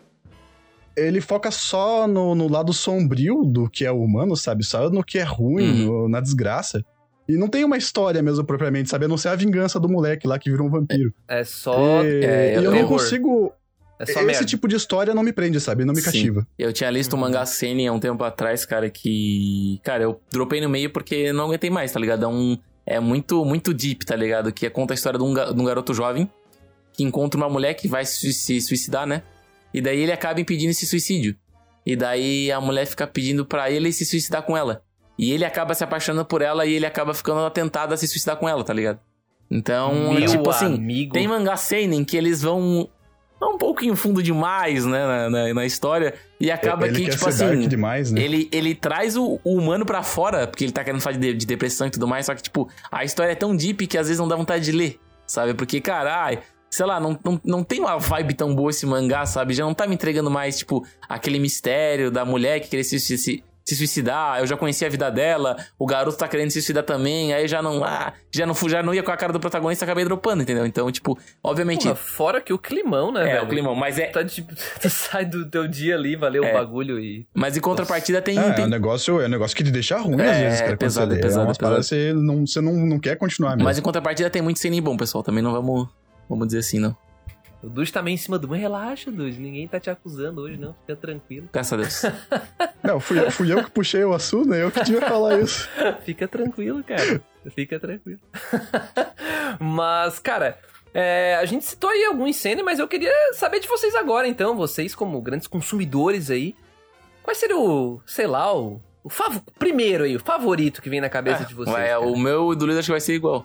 ele foca só no lado sombrio do que é o humano, sabe? Só no que é ruim, na desgraça. E não tem uma história mesmo, propriamente, sabe? A não ser a vingança do moleque lá que virou um vampiro. É só... E eu não consigo... É só esse merda. tipo de história não me prende, sabe? Não me Sim. cativa. Eu tinha listo o mangá Seinen há um tempo atrás, cara, que... Cara, eu dropei no meio porque não aguentei mais, tá ligado? É muito, muito deep, tá ligado? Que conta a história de um garoto jovem que encontra uma mulher que vai se suicidar, né? E daí ele acaba impedindo esse suicídio. E daí a mulher fica pedindo pra ele se suicidar com ela. E ele acaba se apaixonando por ela e ele acaba ficando atentado a se suicidar com ela, tá ligado? Então, Meu tipo assim, amigo. tem mangá seinen que eles vão um pouquinho fundo demais, né, na história. E acaba Ele que, quer tipo ser assim, dark demais, né? ele traz o humano pra fora, porque ele tá querendo falar de depressão e tudo mais, só que, tipo, a história é tão deep que às vezes não dá vontade de ler, sabe? Porque, caralho, sei lá, não tem uma vibe tão boa esse mangá, sabe? Já não tá me entregando mais, tipo, aquele mistério da mulher que queria se suicidar. Eu já conhecia a vida dela, o garoto tá querendo se suicidar também, aí já não ia com a cara do protagonista, acabei dropando, entendeu? Então, tipo, obviamente... Porra, fora que o climão, né, velho? o climão, mas Tá, tipo, tu sai do teu dia ali, valeu o bagulho e... Mas em contrapartida tem... É um negócio que te deixa ruim às vezes, cara. pesado, quando você lê. pesado, umas paradas que você não quer continuar mesmo. Mas em contrapartida tem muito seinen bom, pessoal. Também não vamos dizer assim, não. O Dude tá meio em cima do... Mas relaxa, Dude, ninguém tá te acusando hoje, não. Fica tranquilo. Graças a Deus. Não, fui eu que puxei o assunto, né? Eu que devia falar isso. Fica tranquilo, cara. Fica tranquilo. Mas, cara... a gente citou aí alguns cenas, mas eu queria saber de vocês agora, então. Vocês, como grandes consumidores aí, qual seria o, sei lá, primeiro aí, o favorito que vem na cabeça de vocês? O meu e do Luiz acho que vai ser igual.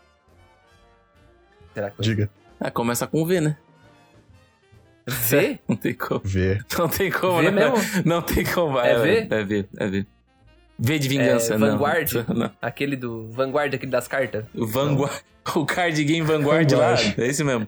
Será que Diga. Começa com V, né? V? Não tem como. Vê. Não tem como, V né? mesmo? Não tem como. É V? É V. V de vingança, não. Vanguard? Não. Aquele do Vanguard, aquele das cartas? O card game Vanguard lá, é esse mesmo.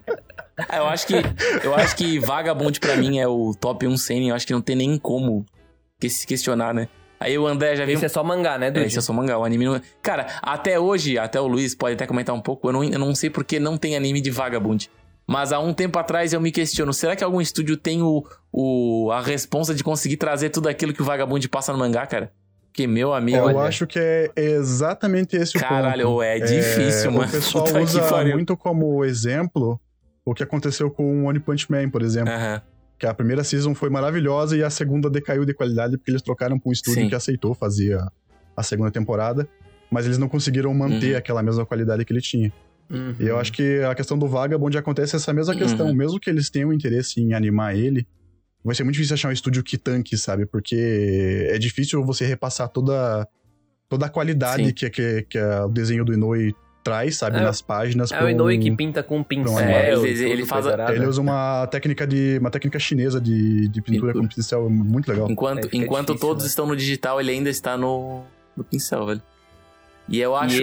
Eu acho que Vagabond pra mim é o top 1 seinen, eu acho que não tem nem como se questionar, né? Aí o André já viu... Esse é só mangá, né, Dude? Esse é só mangá, o anime não... Cara, até hoje, até o Luiz pode até comentar um pouco, eu não sei porque não tem anime de Vagabond. Mas há um tempo atrás eu me questiono, será que algum estúdio tem a responsa de conseguir trazer tudo aquilo que o Vagabond passa no mangá, cara? Porque, meu amigo... Eu acho que é exatamente esse o ponto. Caralho, é difícil, mano. O pessoal Puta que usa pariu. muito como exemplo o que aconteceu com One Punch Man, por exemplo. Aham. Que a primeira season foi maravilhosa e a segunda decaiu de qualidade porque eles trocaram pra um estúdio Sim. que aceitou fazer a segunda temporada, mas eles não conseguiram manter aquela mesma qualidade que ele tinha. Uhum. E eu acho que a questão do Vagabond acontece essa mesma questão. Mesmo que eles tenham interesse em animar ele, vai ser muito difícil achar um estúdio que tanque, sabe? Porque é difícil você repassar toda a qualidade que o desenho do Inoue traz, sabe? Nas páginas. É o Inoue que pinta com um pincel. ele faz Ele usa uma técnica chinesa de pintura com pincel muito legal. Enquanto difícil, todos né? estão no digital, ele ainda está no pincel, velho. E eu acho...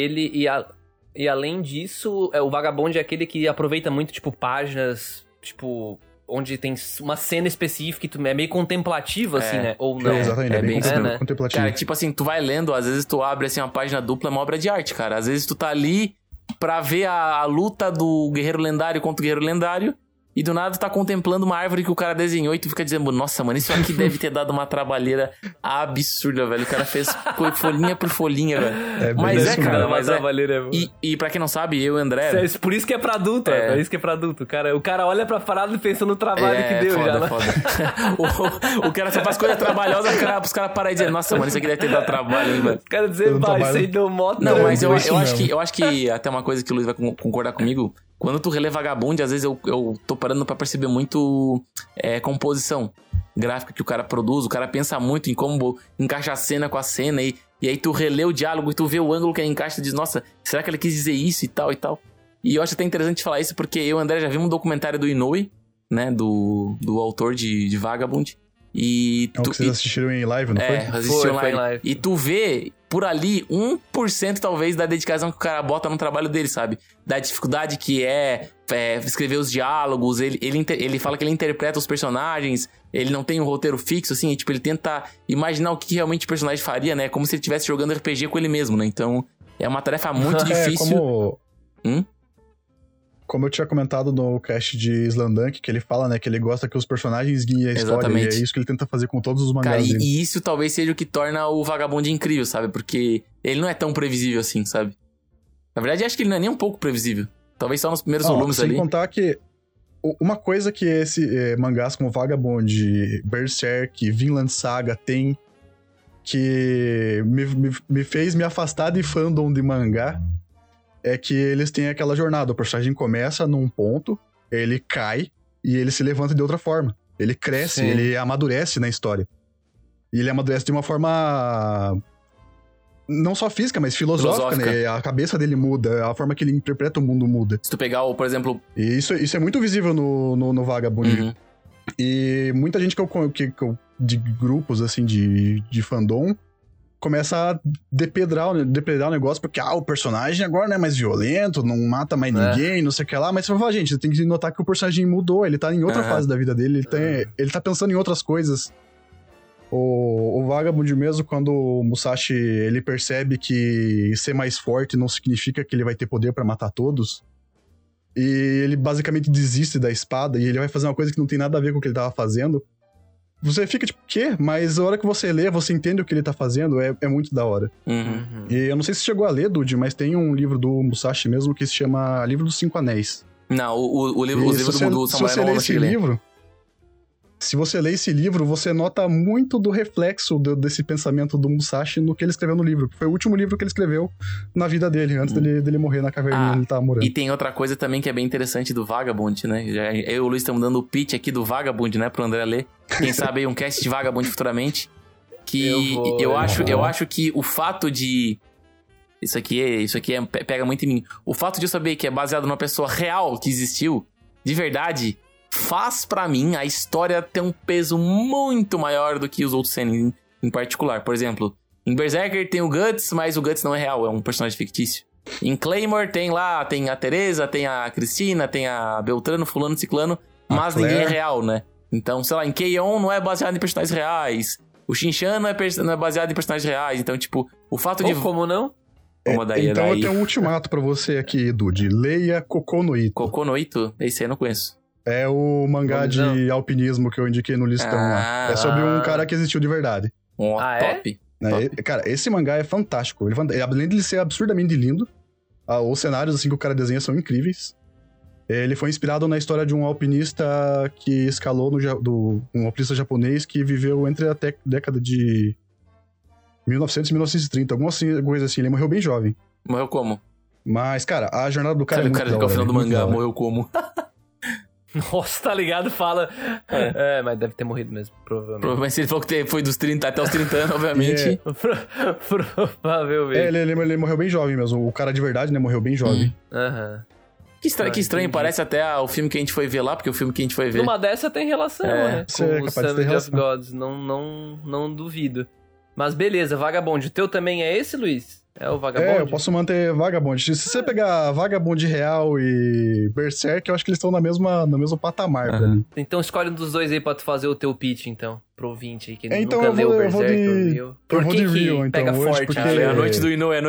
E além disso, o Vagabond é aquele que aproveita muito, tipo, páginas, tipo, onde tem uma cena específica e tu é meio contemplativa, assim, né? Ou não. Exatamente, é é bem bem né? contemplativo. Cara, tipo assim, tu vai lendo, às vezes tu abre assim uma página dupla, é uma obra de arte, cara. Às vezes tu tá ali pra ver a luta do guerreiro lendário contra o guerreiro lendário e do nada tu tá contemplando uma árvore que o cara desenhou e tu fica dizendo, nossa, mano, isso aqui deve ter dado uma trabalheira absurda, velho. O cara fez folhinha por folhinha, velho. Mas isso cara, mesmo. mas trabalheira. E pra quem não sabe, eu e o André... Por isso que é pra adulto, é isso que é pra adulto. O cara olha pra parada e pensa no trabalho que deu foda, já, né? Foda. o cara só faz coisa trabalhosa pros caras pararem e dizer, nossa, mano, isso aqui deve ter dado trabalho, hein, velho. Os caras dizem, isso aí deu moto. Não, mas eu isso acho que até uma coisa que o Luiz vai concordar comigo, quando tu relê Vagabond, às vezes eu tô parando pra perceber muito composição gráfica que o cara produz, o cara pensa muito em como encaixa a cena com a cena e aí tu relê o diálogo e tu vê o ângulo que ele encaixa e diz, nossa, será que ele quis dizer isso e tal e tal? E eu acho até interessante falar isso porque eu e o André já vimos um documentário do Inoue, né, do autor de Vagabond. E É o que vocês assistiram em live, não foi? Assistiram Foi em live. live. E tu vê, por ali, 1% talvez da dedicação que o cara bota no trabalho dele, sabe? Da dificuldade que é escrever os diálogos, ele fala que ele interpreta os personagens, ele não tem um roteiro fixo, assim, e, tipo, ele tenta imaginar o que realmente o personagem faria, né? Como se ele estivesse jogando RPG com ele mesmo, né? Então, é uma tarefa muito difícil. Como eu tinha comentado no cast de Slandunk, que ele fala, né, que ele gosta que os personagens guiem a história, Exatamente. e é isso que ele tenta fazer com todos os mangás Cara, dele. e isso talvez seja o que torna o Vagabond incrível, sabe? Porque ele não é tão previsível assim, sabe? Na verdade, acho que ele não é nem um pouco previsível. Talvez só nos primeiros volumes sem ali. contar que uma coisa que esse mangás como Vagabond, Berserk, Vinland Saga tem, que me fez me afastar de fandom de mangá, é que eles têm aquela jornada. O personagem começa num ponto, ele cai e ele se levanta de outra forma. Ele cresce, ele amadurece na história. E ele amadurece de uma forma não só física, mas filosófica, né? A cabeça dele muda, a forma que ele interpreta o mundo muda. Se tu pegar, por exemplo... E isso é muito visível no Vagabond. Uhum. E muita gente que eu de grupos, assim, de fandom, começa a depredar o negócio, porque, o personagem agora não é mais violento, não mata mais ninguém, não sei o que lá. Mas você vai falar, gente, você tem que notar que o personagem mudou, ele tá em outra fase da vida dele, ele tá pensando em outras coisas. O Vagabond mesmo, quando o Musashi, ele percebe que ser mais forte não significa que ele vai ter poder pra matar todos, e ele basicamente desiste da espada, e ele vai fazer uma coisa que não tem nada a ver com o que ele tava fazendo. Você fica tipo, quê? Mas a hora que você lê, você entende o que ele tá fazendo, é muito da hora. Uhum. E eu não sei se chegou a ler, Dude, mas tem um livro do Musashi mesmo que se chama Livro dos Cinco Anéis. Não, os livros do Samurai não vão chegar ler. Se você lê esse livro, você nota muito do reflexo desse pensamento do Musashi no que ele escreveu no livro. Foi o último livro que ele escreveu na vida dele, antes dele morrer na caverninha onde ele tava morando. E tem outra coisa também que é bem interessante do Vagabond, né? Eu e o Luiz estamos dando o pitch aqui do Vagabond, né? Pro André ler. Quem sabe aí um cast de Vagabond futuramente. Que eu acho que o fato de... Isso aqui pega muito em mim. O fato de eu saber que é baseado numa pessoa real que existiu, de verdade... faz pra mim a história ter um peso muito maior do que os outros seinen em particular. Por exemplo, em Berserker tem o Guts, mas o Guts não é real, é um personagem fictício. Em Claymore tem a Teresa, tem a Cristina, tem a Beltrano, fulano, ciclano, mas ninguém é real, né? Então, sei lá, em K-On! Não é baseado em personagens reais. O Shinshan não é baseado em personagens reais. Então, tipo, o fato de... Como não? Então eu tenho um ultimato pra você aqui, Dude. Leia Kokou no Ito. Kokou no Ito? Esse aí eu não conheço. É o mangá de alpinismo que eu indiquei no listão lá. É sobre um cara que existiu de verdade. Top. Top. Cara, esse mangá é fantástico. Além de ele ser absurdamente lindo, os cenários assim que o cara desenha são incríveis. Ele foi inspirado na história de um alpinista que escalou um alpinista japonês que viveu entre a década de 1900 e 1930. Alguma coisa assim. Ele morreu bem jovem. Morreu como? Mas, cara, a jornada do cara é muito da hora. O cara final do mangá, morreu como? Nossa, tá ligado? Fala. Mas deve ter morrido mesmo, provavelmente. Provavelmente se ele falou que foi dos 30 até os 30 anos, obviamente. Provavelmente. Ele morreu bem jovem mesmo. O cara de verdade, né, morreu bem jovem. Que estranho, parece até o filme que a gente foi ver lá, porque o filme que a gente foi ver... Numa dessa tem relação, né? Com o Summit of Gods, não duvido. Mas beleza, Vagabond. O teu também é esse, Luiz? É o Vagabond? Eu posso manter Vagabond. Se você pegar Vagabond Real e Berserk, eu acho que eles estão no mesmo patamar pra mim. Então escolhe um dos dois aí pra tu fazer o teu pitch, então. Pro ouvinte aí, que então nunca leu o Berserk. Eu vou de Real, então. Pega forte, porque... É a noite do Inoue,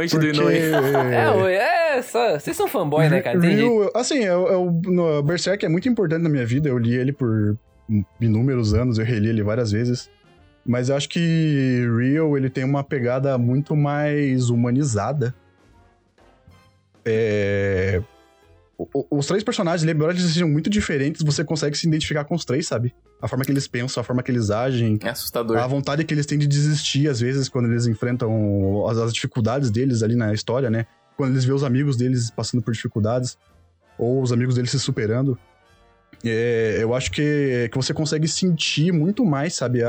Vocês são fanboy, né, cara? Real, assim, o Berserk é muito importante na minha vida. Eu li ele por inúmeros anos, eu reli ele várias vezes. Mas eu acho que Real, ele tem uma pegada muito mais humanizada. Os três personagens, embora eles sejam muito diferentes, você consegue se identificar com os três, sabe? A forma que eles pensam, a forma que eles agem. É assustador. A vontade que eles têm de desistir, às vezes, quando eles enfrentam as dificuldades deles ali na história, né? Quando eles veem os amigos deles passando por dificuldades, ou os amigos deles se superando. Eu acho que você consegue sentir muito mais, sabe,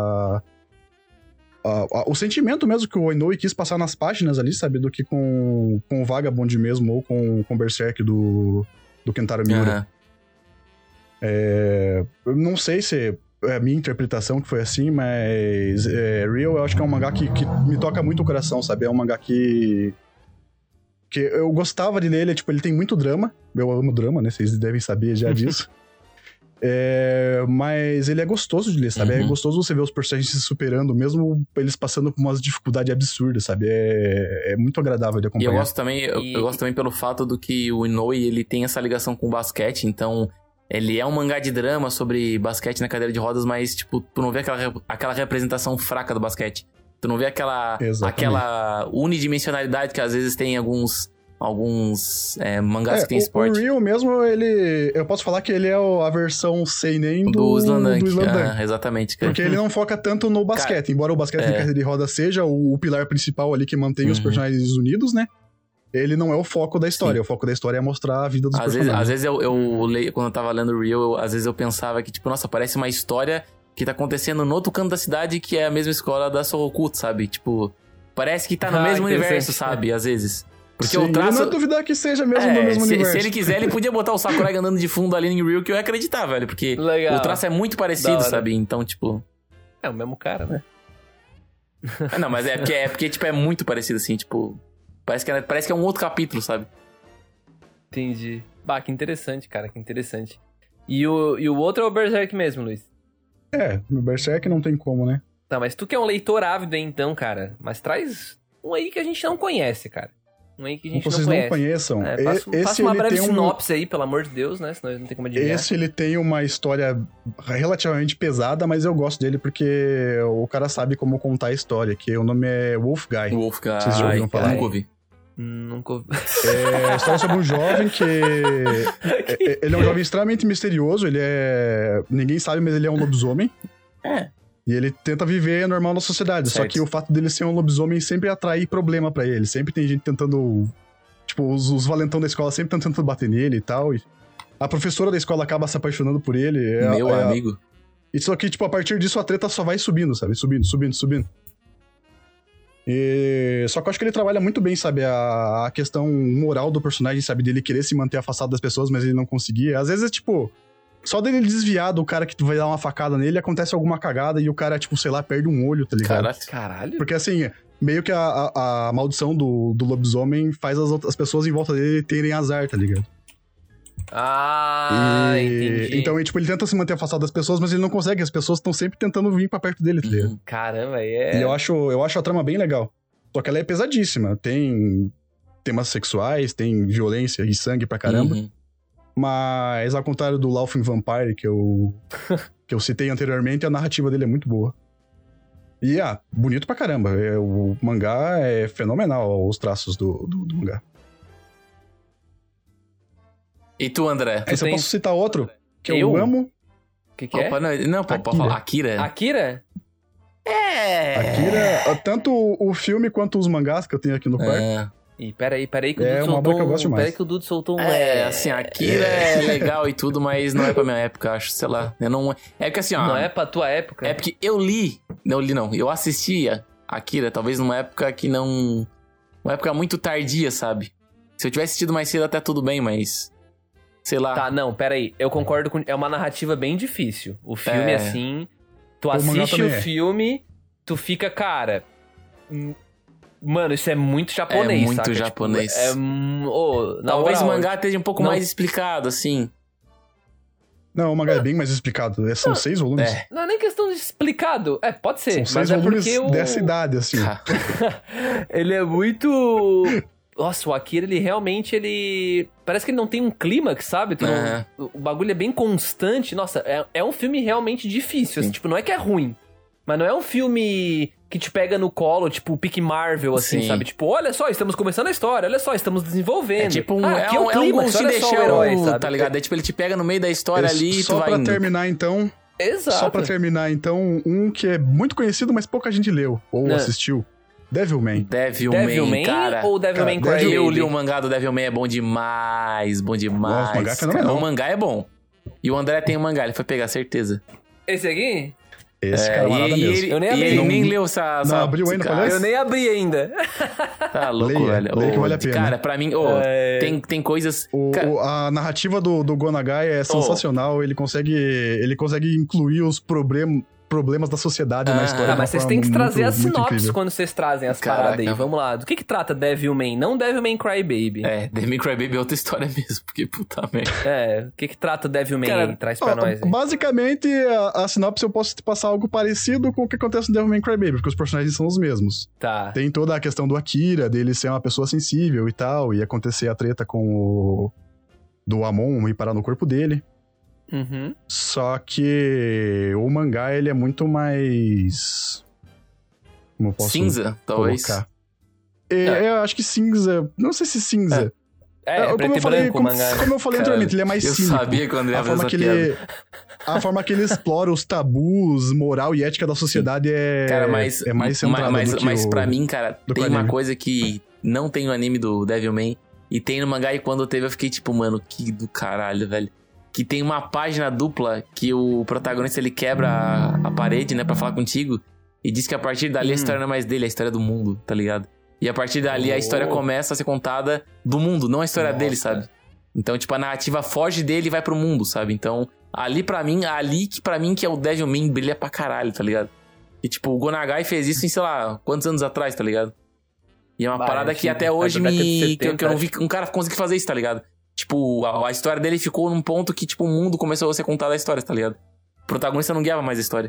o sentimento mesmo que o Inoue quis passar nas páginas ali, sabe, do que com o Vagabond mesmo, ou com o Berserk do Kentaro Miura. Eu não sei se é a minha interpretação que foi assim, mas Real eu acho que é um mangá que me toca muito o coração, sabe, é um mangá que eu gostava de ler, ele, tipo, ele tem muito drama, eu amo drama, né, vocês devem saber já disso. Mas ele é gostoso de ler, sabe? É gostoso você ver os personagens se superando, mesmo eles passando por umas dificuldades absurdas, sabe? É muito agradável de acompanhar. E eu gosto também pelo fato do que o Inoue, ele tem essa ligação com o basquete, então ele é um mangá de drama sobre basquete na cadeira de rodas, mas, tipo, tu não vê aquela representação fraca do basquete. Tu não vê aquela unidimensionalidade que às vezes tem alguns alguns mangás que tem o esporte. Ryu mesmo, eu posso falar que ele é a versão seinen Do Slam Dunk. do Slam Dunk. Exatamente, cara. Porque ele não foca tanto no basquete. Embora o basquete em cadeira de roda seja o pilar principal ali que mantém os personagens unidos, né? Ele não é o foco da história. Sim. O foco da história é mostrar a vida dos personagens. Às vezes eu leio, quando eu tava lendo o Ryu, às vezes eu pensava que, tipo, nossa, parece uma história que tá acontecendo no outro canto da cidade, que é a mesma escola da Sohokuto, sabe? Tipo, parece que tá no mesmo universo, sabe? Às vezes. Porque sim, o traço... eu não duvidar que seja mesmo no mesmo universo. Se ele quiser, ele podia botar o Sakurai andando de fundo ali em Ryu, que eu ia acreditar, velho. Porque o traço é muito parecido, sabe? Então, tipo... É o mesmo cara, né? Não, mas é porque, tipo, é muito parecido, assim, tipo... Parece que é um outro capítulo, sabe? Entendi. Bah, que interessante, cara, que interessante. E o outro é o Berserk mesmo, Luiz? No Berserk não tem como, né? Tá, mas tu que é um leitor ávido aí, então, cara. Mas traz um aí que a gente não conhece, cara. Um aí que a gente vocês não conheçam. Passa uma breve sinopse aí, pelo amor de Deus, né? Senão não tem como adivinhar. Esse, ele tem uma história relativamente pesada, mas eu gosto dele porque o cara sabe como contar a história, que o nome é Wolf Guy. Wolf Guy. Vocês já ouviram falar? Nunca ouvi. Nunca ouvi. É a história sobre um jovem que... ele é um jovem extremamente misterioso, ninguém sabe, mas ele é um lobisomem. E ele tenta viver normal na sociedade, certo. Só que o fato dele ser um lobisomem sempre atrai problema pra ele. Sempre tem gente tentando... Tipo, os valentão da escola sempre tentando bater nele e tal. E a professora da escola acaba se apaixonando por ele. Meu amigo. E só que, tipo, a partir disso a treta só vai subindo, sabe? Subindo. E... Só que eu acho que ele trabalha muito bem, sabe? A questão moral do personagem, sabe? Dele querer se manter afastado das pessoas, mas ele não conseguir. Às vezes é, tipo... Só dele desviar do cara que vai dar uma facada nele, acontece alguma cagada e o cara, tipo, sei lá, perde um olho, tá ligado? Caralho. Porque, assim, meio que a maldição do lobisomem faz as pessoas em volta dele terem azar, tá ligado? Entendi. Então, tipo, ele tenta se manter afastado das pessoas, mas ele não consegue. As pessoas estão sempre tentando vir pra perto dele, tá ligado? Caramba, E eu acho a trama bem legal. Só que ela é pesadíssima. Tem temas sexuais, tem violência e sangue pra caramba. Mas, ao contrário do Laughing Vampire, que eu citei anteriormente, a narrativa dele é muito boa. E, bonito pra caramba. O mangá é fenomenal, os traços do mangá. E tu, André? Aí eu posso citar outro, que eu amo. O que é? Opa, não, pode falar. Akira? Akira? Akira, tanto o filme quanto os mangás que eu tenho aqui no quarto. E peraí que o Dudu soltou... uma obra que eu gosto demais. Peraí que o Dudu soltou um... assim, Akira é legal e tudo, mas não é pra minha época, acho, sei lá. Eu não... É porque assim, ó... Não é pra tua época? É porque eu eu assistia Akira, talvez numa época que não... Uma época muito tardia, sabe? Se eu tivesse assistido mais cedo até tudo bem, mas... Sei lá. Tá, não, peraí. Eu concordo com... É uma narrativa bem difícil. O filme, assim... Tu assiste o filme, tu fica, cara... Mano, isso é muito japonês, muito saca? japonês. Tipo, talvez o mangá esteja um pouco mais explicado, assim. Não, o mangá é bem mais explicado. São 6 volumes. Não é nem questão de explicado. Pode ser. São 6 mas volumes é porque dessa idade, assim. Ele é muito... Nossa, o Akira, ele realmente, parece que ele não tem um clímax, sabe? O bagulho é bem constante. Nossa, é um filme realmente difícil. Assim, tipo, não é que é ruim. Mas não é um filme que te pega no colo, tipo, pique Marvel, assim, sabe? Tipo, olha só, estamos começando a história, olha só, estamos desenvolvendo. É tipo aqui é o clímax, olha só o herói, sabe? Tá ligado? É tipo, ele te pega no meio da história ali e tu vai Só pra indo. terminar, então... Exato. Só pra terminar, então, um que é muito conhecido, mas pouca gente leu ou assistiu. Devilman. Devilman, cara. Ou Devilman Crybaby? Eu li o mangá do Devilman, é bom demais, bom demais. Nossa, o mangá é fenomenal. O mangá é bom. E o André tem o mangá, ele foi pegar, certeza. Esse aqui? Esse camarada mesmo. Eu nem abri. Ele nem leu essa... Não abriu ainda, parece? Eu nem abri ainda. Tá louco, velho. Leia que vale a pena. Cara, pra mim, tem coisas... A narrativa do Gonagai é sensacional. Ele consegue incluir os problemas da sociedade na história. Mas vocês têm que trazer as sinopses incrível. quando vocês trazem as paradas aí. Vamos lá. Do que trata Devilman? Não Devilman Crybaby. Devilman Crybaby é outra história mesmo, porque puta merda. O que trata Devilman aí? Traz pra nós aí. Basicamente, a sinopse eu posso te passar algo parecido com o que acontece no Devilman Crybaby, porque os personagens são os mesmos. Tá. Tem toda a questão do Akira, dele ser uma pessoa sensível e tal, e acontecer a treta com do Amon e parar no corpo dele. Só que o mangá, ele é muito mais... Como eu posso cinza, talvez. colocar? Eu acho que cinza... Não sei se cinza. Preto e branco o mangá. Como eu falei anteriormente, ele é mais cínico. Eu sabia quando ia fazer essa piada. A forma que ele explora os tabus, moral e ética da sociedade cara, mais centrada do que mas pra mim, cara, tem uma anime. coisa que não tem no anime do Devilman e tem no mangá, e quando teve eu fiquei tipo, mano, que do caralho, velho. Que tem uma página dupla que o protagonista, ele quebra a parede, né, pra falar contigo, e diz que a partir dali a história não é mais dele, é a história do mundo, tá ligado? E a partir dali a história começa a ser contada do mundo, não a história dele, sabe? Então, tipo, a narrativa foge dele e vai pro mundo, sabe? Então, ali pra mim que é o Devilman brilha pra caralho, tá ligado? E tipo, o Gonagai fez isso em, sei lá, quantos anos atrás, tá ligado? E é uma parada que até hoje que eu não vi um cara conseguir fazer isso, tá ligado? Tipo, a história dele ficou num ponto que, tipo, o mundo começou a ser contado a história, tá ligado? O protagonista não guiava mais a história.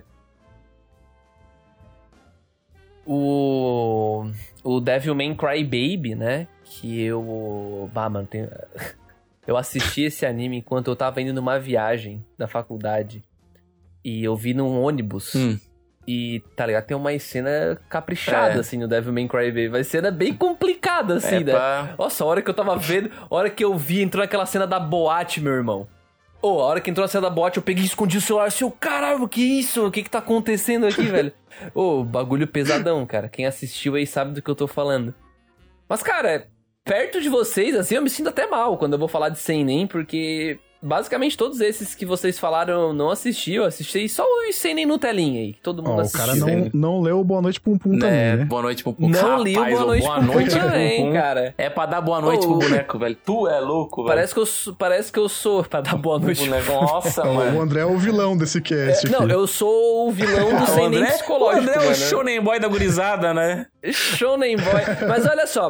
O Devilman Crybaby, né? Que eu... mano, eu assisti esse anime enquanto eu tava indo numa viagem da faculdade. E eu vi num ônibus. E, tá ligado? Tem uma cena caprichada, assim, no Devilman Crybaby. Uma cena bem complicada, assim, né? Nossa, a hora que eu tava vendo... A hora que eu vi, entrou aquela cena da boate, meu irmão. A hora que entrou a cena da boate, eu peguei e escondi o celular. Assim, caralho, que isso? O que tá acontecendo aqui, velho? Bagulho pesadão, cara. Quem assistiu aí sabe do que eu tô falando. Mas, cara, perto de vocês, assim, eu me sinto até mal quando eu vou falar de seinen, porque... Basicamente, todos esses que vocês falaram eu não assisti. Eu assisti só o seinen Nutelinha aí, que todo mundo assistiu. O cara não leu Boa Noite Pum Pum também, né? Boa Noite Pum Pum. Não li o Boa Noite Pum Pum também, cara. É pra dar boa noite pro boneco, velho. Tu é louco, velho. Parece que eu sou pra dar boa noite pro boneco. Nossa, mano. O André é o vilão desse cast. Não, eu sou o vilão do seinen psicológico. O André é o shonen boy da gurizada, né? Shonen boy. Mas olha só.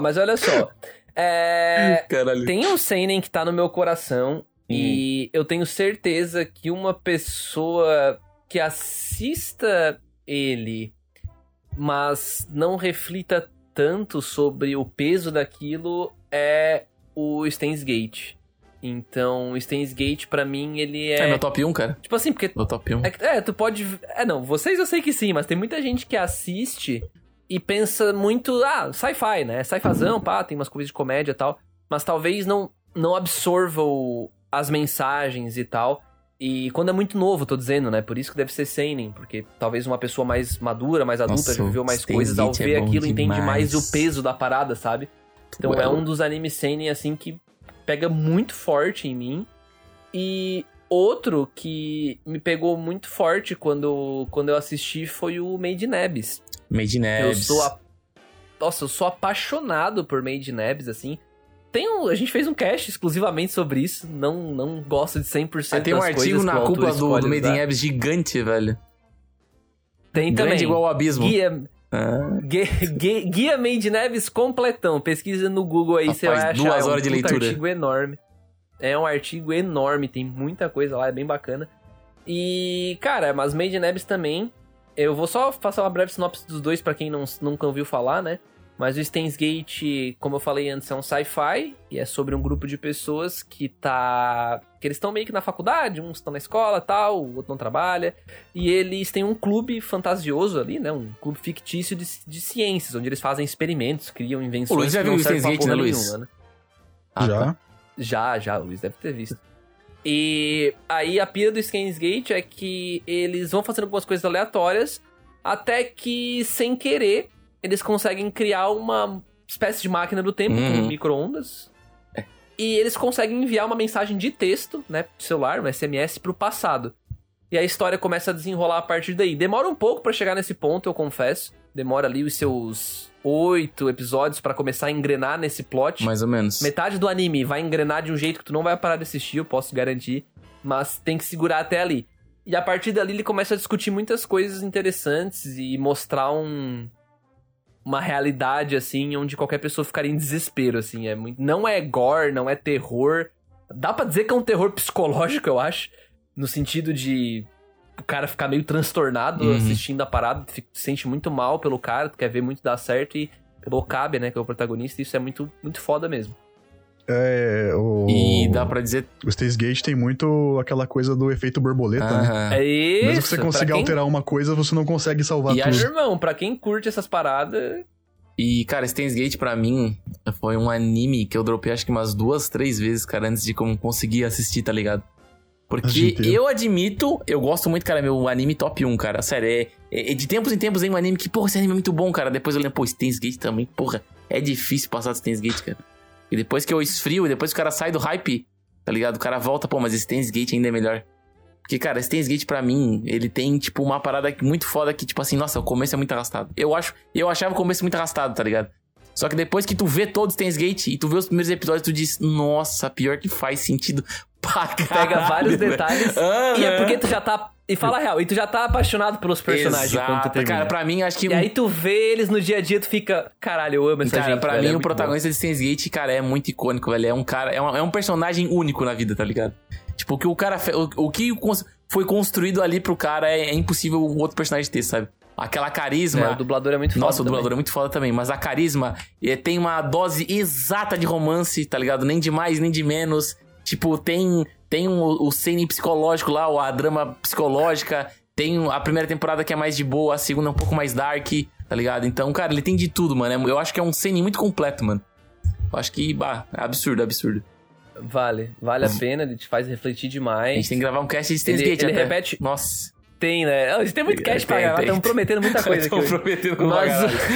Tem um seinen que tá no meu coração. E eu tenho certeza que uma pessoa que assista ele, mas não reflita tanto sobre o peso daquilo, é o Steins Gate. Então, o Steins Gate, pra mim, ele é... É meu top 1, cara. Tipo assim, porque... Meu top 1. Tu pode... não, vocês eu sei que sim, mas tem muita gente que assiste e pensa muito... sci-fi, né? Sci-fazão, tem umas coisas de comédia e tal. Mas talvez não absorva as mensagens e tal. E quando é muito novo, tô dizendo, né? Por isso que deve ser seinen, porque talvez uma pessoa mais madura, mais adulta, já viveu mais coisas, ao ver aquilo, entende mais o peso da parada, sabe? Então é um dos animes seinen, assim, que pega muito forte em mim. E outro que me pegou muito forte quando eu assisti foi o Made in Abyss. Made in Abyss. Nossa, eu sou apaixonado por Made in Abyss, assim. A gente fez um cast exclusivamente sobre isso. Não gosto de 100% das coisas. Tem um artigo na cúpula do Made in Abyss gigante, velho. Tem grande também. Igual o abismo. Guia Made in Abyss completão. Pesquisa no Google aí, você vai achar. 2 horas de leitura. É um artigo enorme. É um artigo enorme, tem muita coisa lá, é bem bacana. E, cara, mas Made in Abyss também. Eu vou só passar uma breve sinopse dos dois pra quem nunca ouviu falar, né? Mas o Steins Gate, como eu falei antes, é um sci-fi. E é sobre um grupo de pessoas que eles estão meio que na faculdade, uns estão na escola e tal, o outro não trabalha. E eles têm um clube fantasioso ali, né? Um clube fictício de ciências, onde eles fazem experimentos, criam invenções. O Luiz já viu o Steins Gate, né, Luiz? Nenhuma, né? Já? Já, o Luiz deve ter visto. E aí a pira do Steins Gate é que eles vão fazendo algumas coisas aleatórias, até que, sem querer, eles conseguem criar uma espécie de máquina do tempo com micro-ondas. E eles conseguem enviar uma mensagem de texto, né, pro celular, um SMS, pro passado. E a história começa a desenrolar a partir daí. Demora um pouco pra chegar nesse ponto, eu confesso. Demora ali os seus 8 episódios pra começar a engrenar nesse plot. Mais ou menos. Metade do anime vai engrenar de um jeito que tu não vai parar de assistir, eu posso garantir. Mas tem que segurar até ali. E a partir dali ele começa a discutir muitas coisas interessantes e mostrar uma realidade, assim, onde qualquer pessoa ficaria em desespero, assim. Não é gore, não é terror. Dá pra dizer que é um terror psicológico, eu acho. No sentido de o cara ficar meio transtornado assistindo a parada. Tu sente muito mal pelo cara, tu quer ver muito dar certo. E pelo Okabe, né, que é o protagonista, isso é muito, muito foda mesmo. E dá pra dizer... O Steins Gate tem muito aquela coisa do efeito borboleta, né? É isso. Mesmo que você consiga alterar uma coisa, você não consegue salvar tudo. Irmão, pra quem curte essas paradas, E, cara, Steins Gate pra mim foi um anime que eu dropei acho que umas 2, 3 vezes, cara, antes de conseguir assistir, tá ligado? Porque eu admito, eu gosto muito, cara, meu anime top 1, cara. Sério, de tempos em tempos vem um anime que, porra, esse anime é muito bom, cara. Depois eu lembro, pô, Steins Gate também, porra, é difícil passar de Steins Gate, cara. E depois que eu esfrio, e depois que o cara sai do hype, tá ligado? O cara volta, pô, mas Steins Gate ainda é melhor. Porque, cara, Steins Gate pra mim, ele tem, tipo, uma parada muito foda que, tipo assim, nossa, o começo é muito arrastado. Eu achava o começo muito arrastado, tá ligado? Só que depois que tu vê todo Steins Gate e tu vê os primeiros episódios, tu diz, nossa, pior que faz sentido pra caralho. Pega vários detalhes e é porque tu já tá... E fala a real, e tu já tá apaixonado pelos personagens quando tu termina. Cara, pra mim, acho que... E aí tu vê eles no dia a dia, tu fica... Caralho, eu amo essa gente, cara, pra velho, mim, o protagonista de Steins Gate, cara, é muito icônico, velho. É um cara... É um personagem único na vida, tá ligado? Tipo, o que o cara... O que foi construído ali pro cara é impossível o outro personagem ter, sabe? Aquela carisma... o dublador é muito foda. Nossa, o dublador é muito foda também. Mas a carisma tem uma dose exata de romance, tá ligado? Nem de mais, nem de menos. Tipo, tem o seinen psicológico lá, a drama psicológica. Tem a primeira temporada que é mais de boa, a segunda é um pouco mais dark, tá ligado? Então, cara, ele tem de tudo, mano. Eu acho que é um seinen muito completo, mano. Eu acho que, é absurdo. Vale a pena, ele te faz refletir demais. A gente tem que gravar um cast de Steins Gate ele até. repete... Nossa... Tem, né? A gente tem muito cast pra gravar, estamos prometendo muita coisa aqui. Estamos prometendo com uma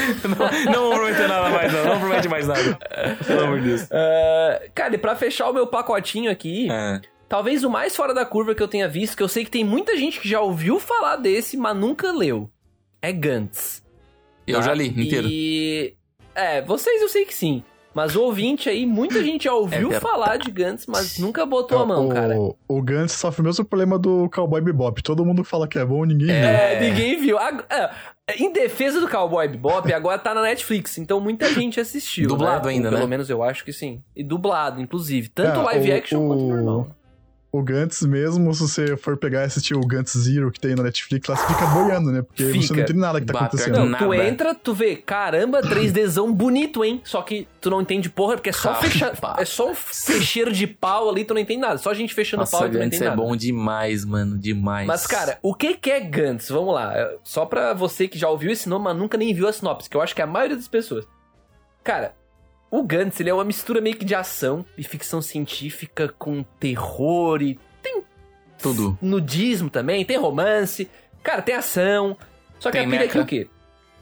não vou prometer nada mais, não promete mais nada. Pelo amor de Deus. Cara, e pra fechar o meu pacotinho aqui, talvez o mais fora da curva que eu tenha visto, que eu sei que tem muita gente que já ouviu falar desse, mas nunca leu, é Gantz. Eu já li, inteiro. E... vocês eu sei que sim. Mas o ouvinte aí, muita gente já ouviu falar de Gantz, mas nunca botou a mão, cara. O Gantz sofre o mesmo problema do Cowboy Bebop. Todo mundo fala que é bom, ninguém viu. Ninguém viu. Em defesa do Cowboy Bebop, agora tá na Netflix, então muita gente assistiu. Dublado ainda, né? Pelo menos eu acho que sim. E dublado, inclusive. Tanto live action quanto normal. O Gantz mesmo, se você for pegar e assistir o Gantz Zero que tem na Netflix, lá você fica boiando, né? Porque você não entende nada que tá acontecendo. Não, tu entra, tu vê, caramba, 3Dzão bonito, hein? Só que tu não entende porra, porque é só é só um fecheiro de pau ali, tu não entende nada. Só a gente fechando pau e tu não entende nada. Gantz é bom demais, mano, demais. Mas, cara, o que é Gantz? Vamos lá. Só pra você que já ouviu esse nome, mas nunca nem viu a sinopse, que eu acho que é a maioria das pessoas. Cara... O Gantz, ele é uma mistura meio que de ação e ficção científica com terror e tem... Tudo. Nudismo também, tem romance. Cara, tem ação. Só que a pilha aqui é o quê?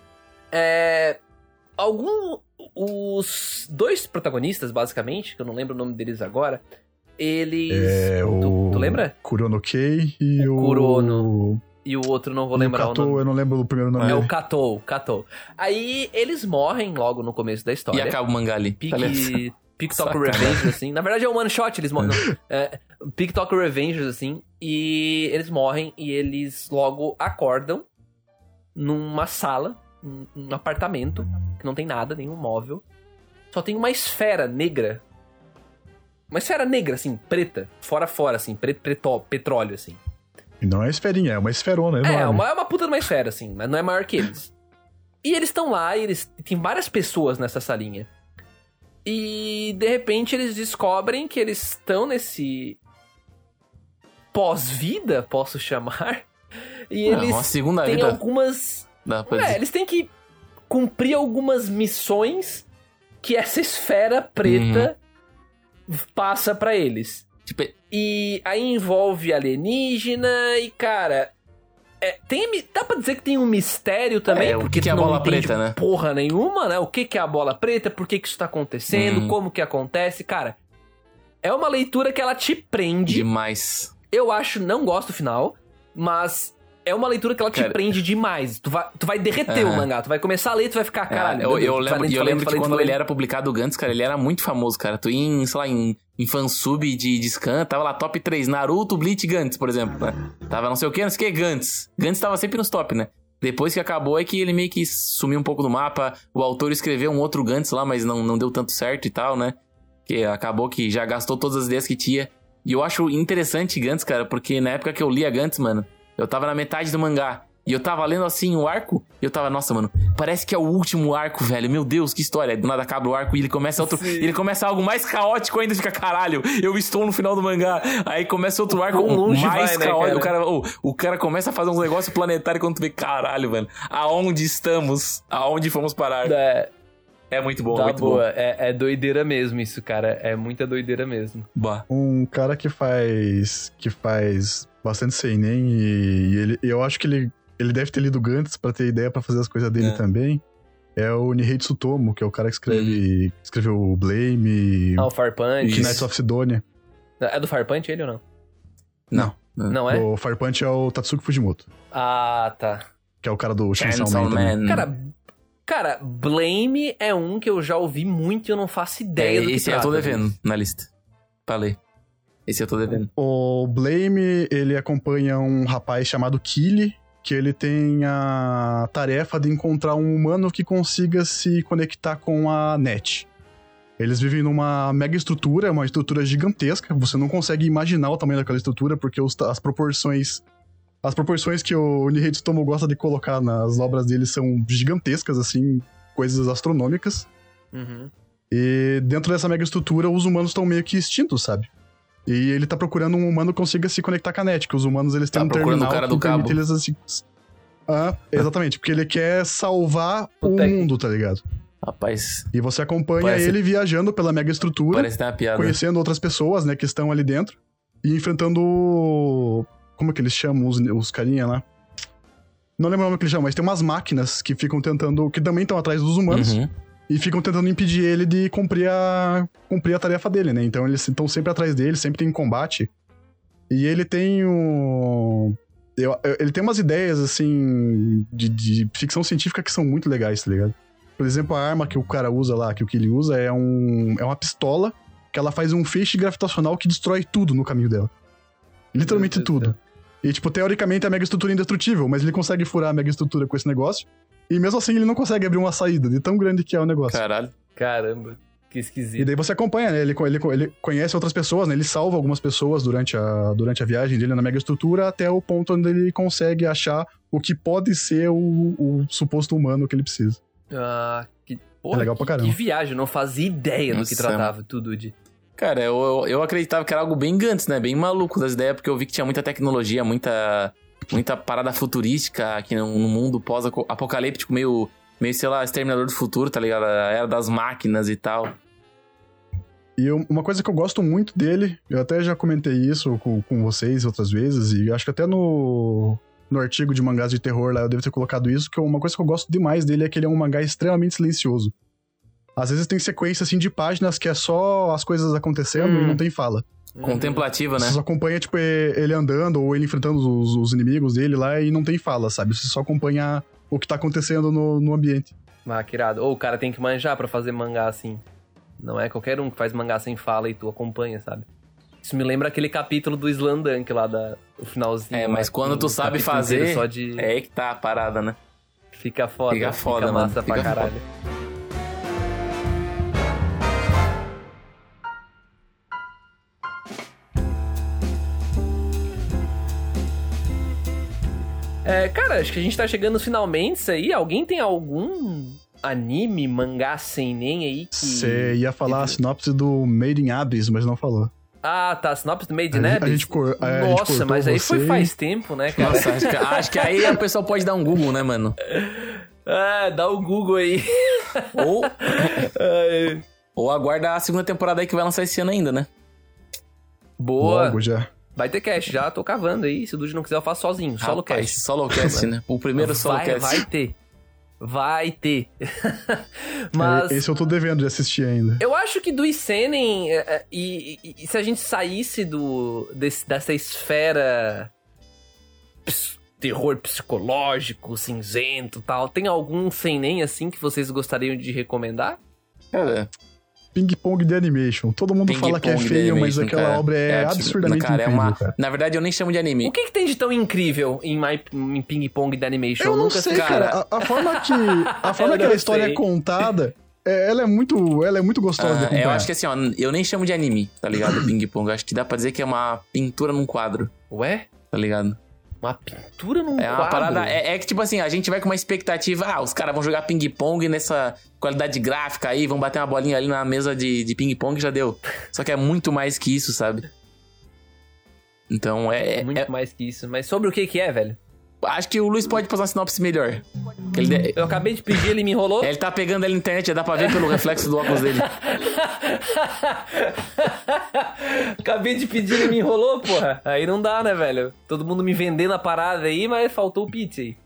Os dois protagonistas, basicamente, que eu não lembro o nome deles agora, eles... Tu lembra? Kurono Kei e o... Kurono... E o outro não vou lembrar o nome. Eu não lembro o primeiro nome. É o Katou. Aí eles morrem logo no começo da história. E acaba o mangá ali. Picktalk Revengers, assim. Na verdade é um one shot, eles morrem. Picktalk Revengers, assim. E eles morrem e eles logo acordam numa sala, num apartamento, que não tem nada, nenhum móvel. Só tem uma esfera negra. Uma esfera negra, assim, preta. Fora, assim. Petróleo, assim. E não é esferinha, é uma esferona. É uma puta de uma esfera, assim, mas não é maior que eles. E eles estão lá, e tem várias pessoas nessa salinha. E, de repente, eles descobrem que eles estão nesse pós-vida, posso chamar. E eles uma segunda têm vida. algumas... eles têm que cumprir algumas missões que essa esfera preta passa pra eles. E aí envolve alienígena e, cara... dá pra dizer que tem um mistério também, porque que é a bola preta, né? Porra nenhuma, né? O que é a bola preta, por que isso tá acontecendo, como que acontece, cara. É uma leitura que ela te prende. Demais. Eu não gosto do final, mas é uma leitura que ela te prende demais. Tu vai derreter o mangá, tu vai começar a ler, tu vai ficar, caralho. Eu lembro que quando ele era publicado, o Gantz, cara, ele era muito famoso, cara. Tu ia, sei lá, em fansub de scan, tava lá top 3, Naruto, Bleach, Gantz, por exemplo, né? Tava não sei o que, Gantz. Gantz tava sempre nos top, né? Depois que acabou é que ele meio que sumiu um pouco do mapa, o autor escreveu um outro Gantz lá, mas não deu tanto certo e tal, né? Que acabou que já gastou todas as ideias que tinha. E eu acho interessante Gantz, cara, porque na época que eu lia Gantz, mano, eu tava na metade do mangá. E eu tava lendo assim o arco, e eu tava, nossa, mano, parece que é o último arco, velho. Meu Deus, que história. Do nada acaba o arco e ele começa outro. Ele começa algo mais caótico ainda, fica, caralho, eu estou no final do mangá. Aí começa outro arco mais caótico. Né, o cara começa a fazer uns negócios planetários quando tu vê, caralho, velho. Aonde estamos? Aonde fomos parar? É muito bom, Tá muito boa. bom. É doideira mesmo isso, cara. É muita doideira mesmo. Bah. Um cara que faz bastante seinen e eu acho que ele deve ter lido Gantz pra ter ideia pra fazer as coisas dele também. É o Nihei Tsutomu, que é o cara que escreveu o Blame, Ah, o Fire Punch. Knights of Sidonia. É do Fire Punch ele ou não? Não. Não é? O Fire Punch é o Tatsuki Fujimoto, Ah, tá. que é o cara do Chainsaw Chainsaw Man também. Man. Cara, Blame é um que eu já ouvi muito e eu não faço ideia do que Esse eu trata. tô devendo na lista. Falei. Esse eu tô devendo. O Blame, ele acompanha um rapaz chamado Kili, que ele tem a tarefa de encontrar um humano que consiga se conectar com a net. Eles vivem numa mega estrutura, uma estrutura gigantesca. Você não consegue imaginar o tamanho daquela estrutura, porque as proporções que o Nihei Tsutomu gosta de colocar nas obras dele são gigantescas, assim, coisas astronômicas. Uhum. E dentro dessa mega estrutura, os humanos estão meio que extintos, sabe? E ele tá procurando um humano que consiga se conectar com a net, que os humanos eles têm Tá um procurando terminal o cara que do permite cabo. eles assim... Exatamente, porque ele quer salvar o técnico. mundo, tá ligado? Rapaz, E você acompanha Parece- ele viajando pela mega estrutura, parece que tem uma piada. conhecendo outras pessoas, né, que estão ali dentro, e enfrentando... Como é que eles chamam os carinha lá? Não lembro o nome que eles chamam, mas tem umas máquinas que ficam tentando... Que também estão atrás dos humanos. Uhum. E ficam tentando impedir ele de cumprir a tarefa dele, né? Então eles estão sempre atrás dele, sempre tem combate. E ele tem ele tem umas ideias, assim, de ficção científica que são muito legais, tá ligado? Por exemplo, a arma que o cara usa lá, que ele usa, é uma pistola que ela faz um feixe gravitacional que destrói tudo no caminho dela. Literalmente Meu Deus do tudo. E, tipo, teoricamente a mega estrutura é indestrutível, mas ele consegue furar a mega estrutura com esse negócio. E mesmo assim ele não consegue abrir uma saída, de tão grande que é o negócio. Caralho. Caramba, que E esquisito. daí você acompanha, né? Ele conhece outras pessoas, né? Ele salva algumas pessoas durante a viagem dele na mega estrutura até o ponto onde ele consegue achar o que pode ser o suposto humano que ele precisa. Ah, que porra, É legal pra caramba. que viagem, eu não fazia ideia do que Nossa, tratava tudo de... Cara, eu acreditava que era algo bem Gantz, né? Bem maluco das ideias, porque eu vi que tinha muita tecnologia, muita parada futurística aqui no mundo pós-apocalíptico, meio, sei lá, Exterminador do Futuro, tá ligado? A era das máquinas e tal. E uma coisa que eu gosto muito dele, eu até já comentei isso com vocês outras vezes, e acho que até no artigo de mangás de terror lá eu devo ter colocado isso, que uma coisa que eu gosto demais dele é que ele é um mangá extremamente silencioso. Às vezes tem sequência, assim, de páginas que é só as coisas acontecendo e não tem fala. Contemplativa, né? Você só acompanha, tipo, ele andando ou ele enfrentando os inimigos dele lá e não tem fala, sabe? Você só acompanha o que tá acontecendo no ambiente. Ah, que irado. Ou o cara tem que manjar pra fazer mangá assim. Não é qualquer um que faz mangá sem fala e tu acompanha, sabe? Isso me lembra aquele capítulo do Slandunk lá, o finalzinho. É, mas lá, quando tu um sabe capítulo fazer, inteiro só de... é aí que tá a parada, né? Fica foda. Fica foda, fica mano. massa pra Fica caralho. Cara, acho que a gente tá chegando finalmente isso aí. Alguém tem algum anime, mangá seinen aí que... Você ia falar a sinopse do Made in Abyss, mas não falou. Ah, tá. Sinopse do Made in A Abyss? gente Nossa, cortou mas aí foi você. faz tempo, né, cara? Nossa, acho que aí a pessoa pode dar um Google, né, mano? Ah, dá o Google aí. Ou, Ai, ou aguarda a segunda temporada aí que vai lançar esse ano ainda, né? boa. Logo já. Vai ter cast, já tô cavando aí. Se o Dude não quiser, eu faço sozinho. Solo Rapaz, cast. Solocast, né? O primeiro Solocast. Vai ter. Vai ter. Mas... Esse eu tô devendo de assistir ainda. Eu acho que do Isenen, e se a gente saísse dessa esfera terror psicológico, cinzento e tal, tem algum seinen assim que vocês gostariam de recomendar? Cara, Ping Pong de Animation. Todo mundo Ping fala que é Pong feio, de mas Animation, aquela cara, obra é absurdo. absurdamente Cara, incrível, cara. Na verdade, eu nem chamo de anime. O que tem de tão incrível em Ping Pong da Animation? Eu não nunca sei, assisti. cara. A forma que Eu a não história sei. é contada, ela é muito gostosa de acompanhar. Eu acho que assim, ó, eu nem chamo de anime, tá ligado? Ping Pong. Eu acho que dá pra dizer que é uma pintura num quadro, Ué? tá ligado? Uma pintura num É uma quadro? parada. É que, tipo assim, a gente vai com uma expectativa. Os caras vão jogar ping-pong nessa qualidade gráfica aí, vão bater uma bolinha ali na mesa de ping-pong e já deu. Só que é muito mais que isso, sabe? Então Muito mais que isso. Mas sobre o que é, velho? Acho que o Luiz pode passar uma sinopse melhor. Eu acabei de pedir, ele me enrolou. Ele tá pegando ele na internet, dá pra ver pelo reflexo do óculos dele. Acabei de pedir, ele me enrolou, porra. Aí não dá, né, velho? Todo mundo me vendendo a parada aí, mas faltou o pitch aí.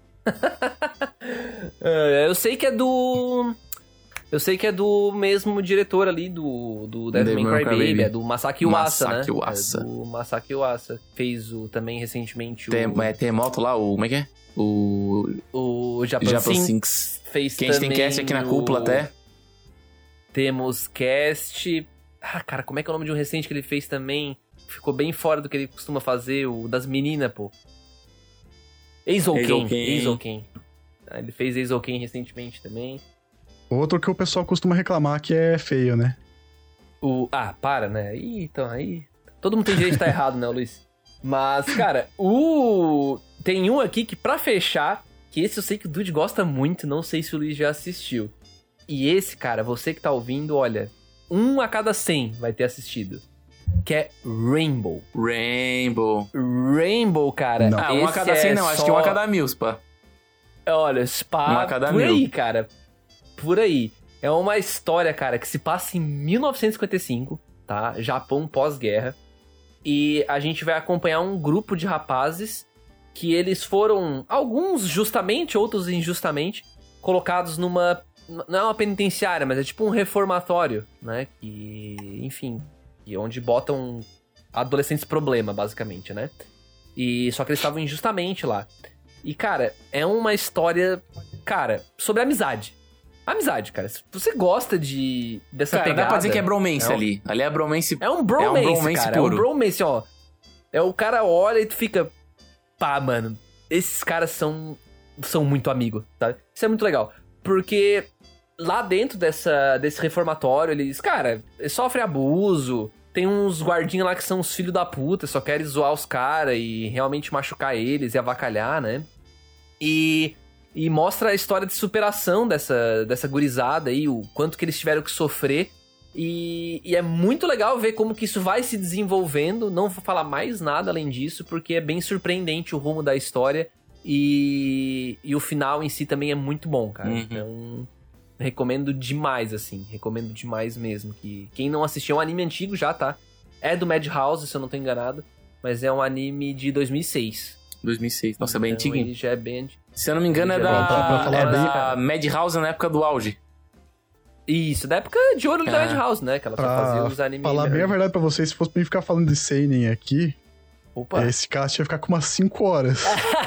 Eu sei que é do... Eu sei que é do mesmo diretor ali do Devil May Cry Baby, é do Masaki Uasa, né? Uasa. É do Masaki Uasa. Fez também recentemente Terremoto lá, como é que é? O Japan Sinks. Fez que a gente tem cast aqui na cúpula até. Temos cast... cara, como é que é o nome de um recente que ele fez também? Ficou bem fora do que ele costuma fazer, o das meninas, pô. Eizouken. Ele fez Eizouken recentemente também. Outro que o pessoal costuma reclamar que é feio, né? Para, né? Então, aí... Todo mundo tem direito de estar errado, né, Luiz? Mas, cara, tem um aqui que, pra fechar, que esse eu sei que o Dude gosta muito, não sei se o Luiz já assistiu. E esse, cara, você que tá ouvindo, olha, 1 a cada 100 vai ter assistido. Que é Rainbow, cara. Não. 1 a cada 100 não, acho que 1 a cada 1000, pá. Olha, 1 a cada 1000. Aí, cara. Por aí. É uma história, cara, que se passa em 1955, tá? Japão pós-guerra. E a gente vai acompanhar um grupo de rapazes que eles foram, alguns justamente, outros injustamente, colocados numa... Não é uma penitenciária, mas é tipo um reformatório, né? Que, enfim, onde botam adolescentes problema, basicamente, né? E só que eles estavam injustamente lá. E, cara, é uma história, cara, sobre amizade. Amizade, cara. Se você gosta dessa pegada... Dá pra dizer que é bromance ali. Ali é bromance... É um bromance, cara. Puro. É um bromance, ó. O cara olha e tu fica... Pá, mano. Esses caras são muito amigos, tá? Isso é muito legal. Porque lá dentro desse reformatório, eles sofrem abuso. Tem uns guardinhas lá que são os filhos da puta, só querem zoar os caras e realmente machucar eles e avacalhar, né? E mostra a história de superação dessa gurizada aí, o quanto que eles tiveram que sofrer. E é muito legal ver como que isso vai se desenvolvendo. Não vou falar mais nada além disso, porque é bem surpreendente o rumo da história. E o final em si também é muito bom, cara. Então, recomendo demais, assim. Recomendo demais mesmo. Que quem não assistiu, é um anime antigo já, tá? É do Madhouse, se eu não tô enganado. Mas é um anime de 2006. 2006. Nossa, é bem então, antiguinho. Ele já é bem... Se eu não me engano, é da Madhouse na época do auge. Isso, da época de ouro da Madhouse, né? Que ela só fazia os animes. Falar bem a verdade pra vocês, se fosse pra mim ficar falando de seinen aqui, esse cast ia ficar com umas 5 horas.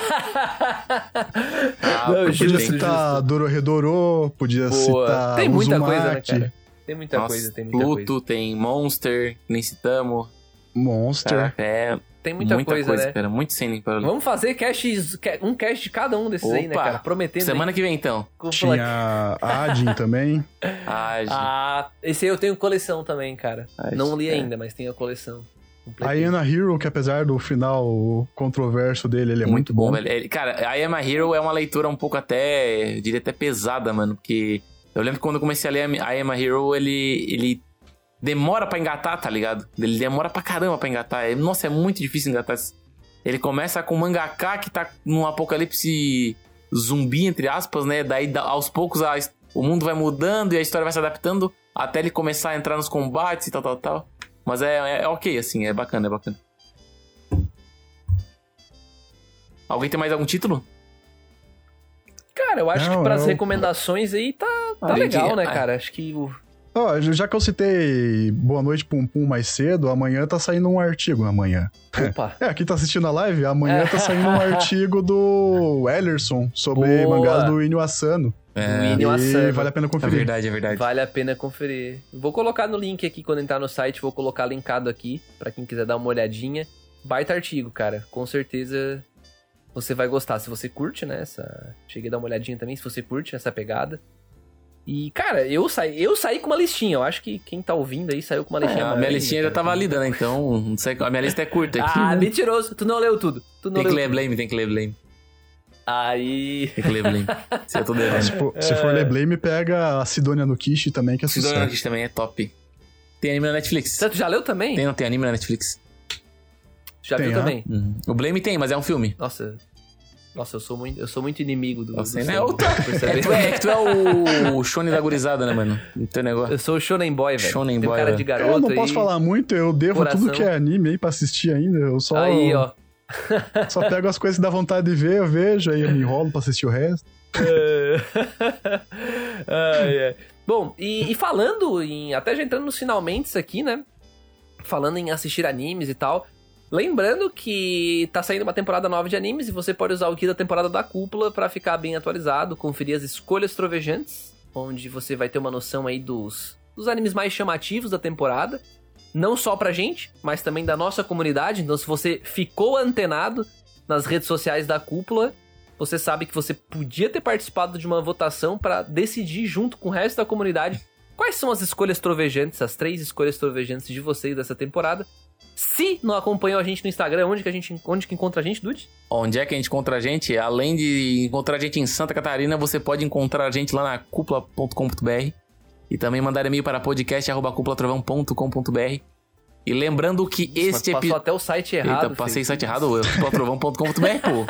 Podia citar Dororedoro, podia citar tem muita Uzumaki. coisa, né, cara? Tem muita coisa. Pluto, tem Monster, nem citamos. Monster. Tem muita coisa, né? Cara, muito seinen para... Vamos fazer um cast de cada um desses aí, né, cara? Prometendo. Semana que vem, então. Tinha Adin também. Esse aí eu tenho coleção também, cara. Não li ainda, mas tenho a coleção. A Ayana Hero, que apesar do final controverso dele, ele é muito bom. Velho. Cara, a Ayana Hero é uma leitura um pouco diria até pesada, mano. Porque eu lembro que quando eu comecei a ler a Ayana Hero, ele demora pra engatar, tá ligado? Ele demora pra caramba pra engatar. Nossa, é muito difícil engatar. Ele começa com o mangaka que tá num apocalipse zumbi, entre aspas, né? Daí, aos poucos, o mundo vai mudando e a história vai se adaptando até ele começar a entrar nos combates e tal. Mas é ok, assim, é bacana. Alguém tem mais algum título? Cara, eu acho que pras recomendações aí tá legal, né, cara? Acho que já que eu citei Boa Noite Pum Pum mais cedo, amanhã tá saindo um artigo amanhã. Opa! Aqui tá assistindo a live, amanhã tá saindo um artigo do Ellerson sobre mangás do Inyo Asano. Vale a pena conferir. É verdade. Vale a pena conferir. Vou colocar no link aqui quando entrar no site, vou colocar linkado aqui pra quem quiser dar uma olhadinha. Baita artigo, cara. Com certeza você vai gostar. Se você curte, né? Cheguei a dar uma olhadinha também, se você curte essa pegada. E, cara, eu saí com uma listinha. Eu acho que quem tá ouvindo aí saiu com uma listinha. A minha listinha já tava lida, né? Então, não sei, a minha lista é curta aqui. Né? Mentiroso. Tu não leu tudo. Tem que ler Blame. Aí... Tem que ler Blame. Se eu tô devendo. Se for ler Blame, pega a Sidonia no Kishi também, que é sucesso. Sidonia no Kishi também é top. Tem anime na Netflix. Tu já leu também? Tem anime na Netflix. Já viu também? O Blame tem, mas é um filme. Nossa. Nossa, eu sou muito inimigo do Você do não é tu é o Shonen da gurizada, né, mano? No teu negócio. Eu sou o Shonen Boy, velho. Shonen Tem Boy, cara velho. de garoto Eu não posso falar muito, eu devo coração. tudo que é anime aí pra assistir ainda. Eu só, Aí, ó. só pego as coisas que dá vontade de ver, eu vejo, aí eu me enrolo pra assistir o resto. Bom, e falando em... Até já entrando nos finalmente aqui, né? Falando em assistir animes e tal... Lembrando que tá saindo uma temporada nova de animes e você pode usar o guia da temporada da Cúpula pra ficar bem atualizado, conferir as escolhas trovejantes, onde você vai ter uma noção aí dos animes mais chamativos da temporada, não só pra gente, mas também da nossa comunidade. Então, se você ficou antenado nas redes sociais da Cúpula, você sabe que você podia ter participado de uma votação pra decidir junto com o resto da comunidade quais são as escolhas trovejantes, as 3 escolhas trovejantes de vocês dessa temporada. Se não acompanhou a gente no Instagram, onde que encontra a gente, Dude? Onde é que a gente encontra a gente? Além de encontrar a gente em Santa Catarina, você pode encontrar a gente lá na cúpula.com.br e também mandar e-mail para podcast@cúpulatrovão.com.br. E lembrando que este Passou episódio... até o site errado. Eita, passei o site errado, cúpulatrovão.com.br, pô.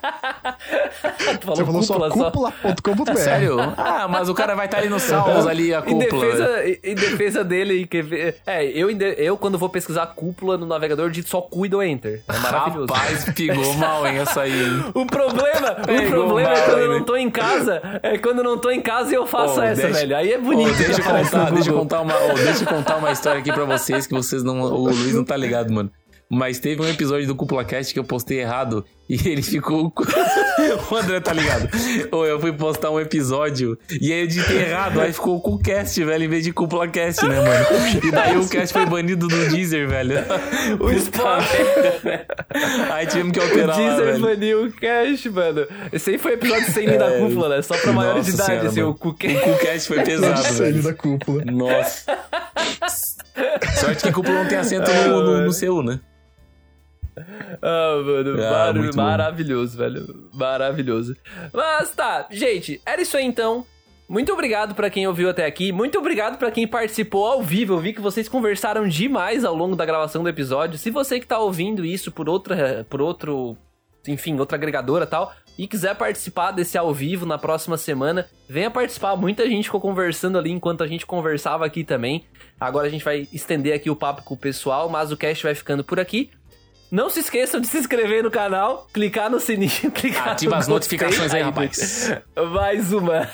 Tu Você falou só cúpula cúpula.com.br. Sério? Ah, mas o cara vai estar ali no Salvos, ali, a cúpula. Em defesa dele... Eu quando vou pesquisar cúpula no navegador, digito só cu e dou enter. É maravilhoso. Rapaz, pegou mal, hein, essa aí. O problema é quando eu não tô em casa. É quando eu não tô em casa e eu faço velho. Aí é bonito. Deixa eu contar uma história aqui pra vocês, que vocês não... O Luiz não tá ligado, mano. Mas teve um episódio do CúpulaCast que eu postei errado e ele ficou... O André tá ligado. Ou eu fui postar um episódio e aí eu editei errado, aí ficou o CúCast, velho, em vez de CúpulaCast, né, mano? E daí o cast foi banido do Deezer, velho. O Spotify. Aí tivemos que alterar O lá, Deezer velho. baniu o cast, mano. Esse aí foi o episódio 100 da cúpula, né? Só pra maiores de Nossa idade, senhora, assim, mano. o CúCast. O CúCast foi pesado, Saindo velho. da cúpula. Nossa. Sorte que cúpula não tem acento no seu, né? Ah, mano, muito bom. maravilhoso, velho. Maravilhoso. Mas tá, gente, era isso aí então. Muito obrigado pra quem ouviu até aqui. Muito obrigado pra quem participou ao vivo. Eu vi que vocês conversaram demais ao longo da gravação do episódio. Se você que tá ouvindo isso por outro, enfim, outra agregadora e tal, e quiser participar desse ao vivo na próxima semana, venha participar. Muita gente ficou conversando ali enquanto a gente conversava aqui também. Agora a gente vai estender aqui o papo com o pessoal, mas o cast vai ficando por aqui. Não se esqueçam de se inscrever no canal, clicar no sininho, clicar Ativa no as notificações aí, rapaz. Mais uma.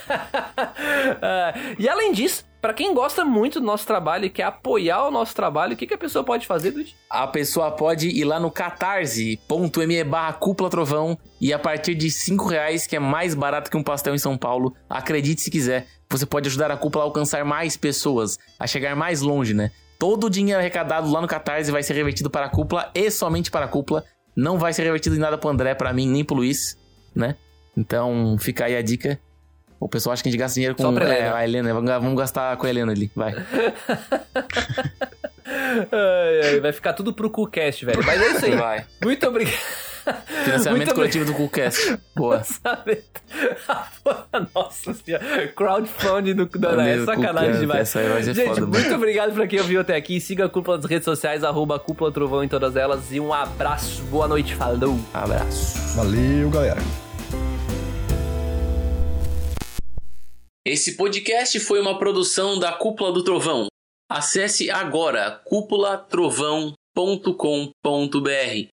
E além disso, pra quem gosta muito do nosso trabalho e quer apoiar o nosso trabalho, o que a pessoa pode fazer, Dude? A pessoa pode ir lá no catarse.me/cúpulatrovão e a partir de R$5, que é mais barato que um pastel em São Paulo, acredite se quiser, você pode ajudar a Cúpula a alcançar mais pessoas, a chegar mais longe, né? Todo o dinheiro arrecadado lá no Catarse vai ser revertido para a Cúpula e somente para a Cúpula. Não vai ser revertido em nada pro André, pra mim, nem pro Luiz, né? Então, fica aí a dica. O pessoal acha que a gente gasta dinheiro com a Helena. Vamos gastar com a Helena ali, vai. Vai ficar tudo pro CúCast, velho. Mas é isso aí. Vai. Muito obrigado. Financiamento coletivo do CúCast. Boa. Nossa senhora. Crowdfunding é sacanagem demais. Essa aí vai ser gente, foda, muito mano. obrigado pra quem ouviu até aqui. Siga a Cúpula nas redes sociais, @Cúpula Trovão em todas elas. E um abraço. Boa noite. Falou. Abraço. Valeu, galera. Esse podcast foi uma produção da Cúpula do Trovão. Acesse agora cúpulatrovão.com.br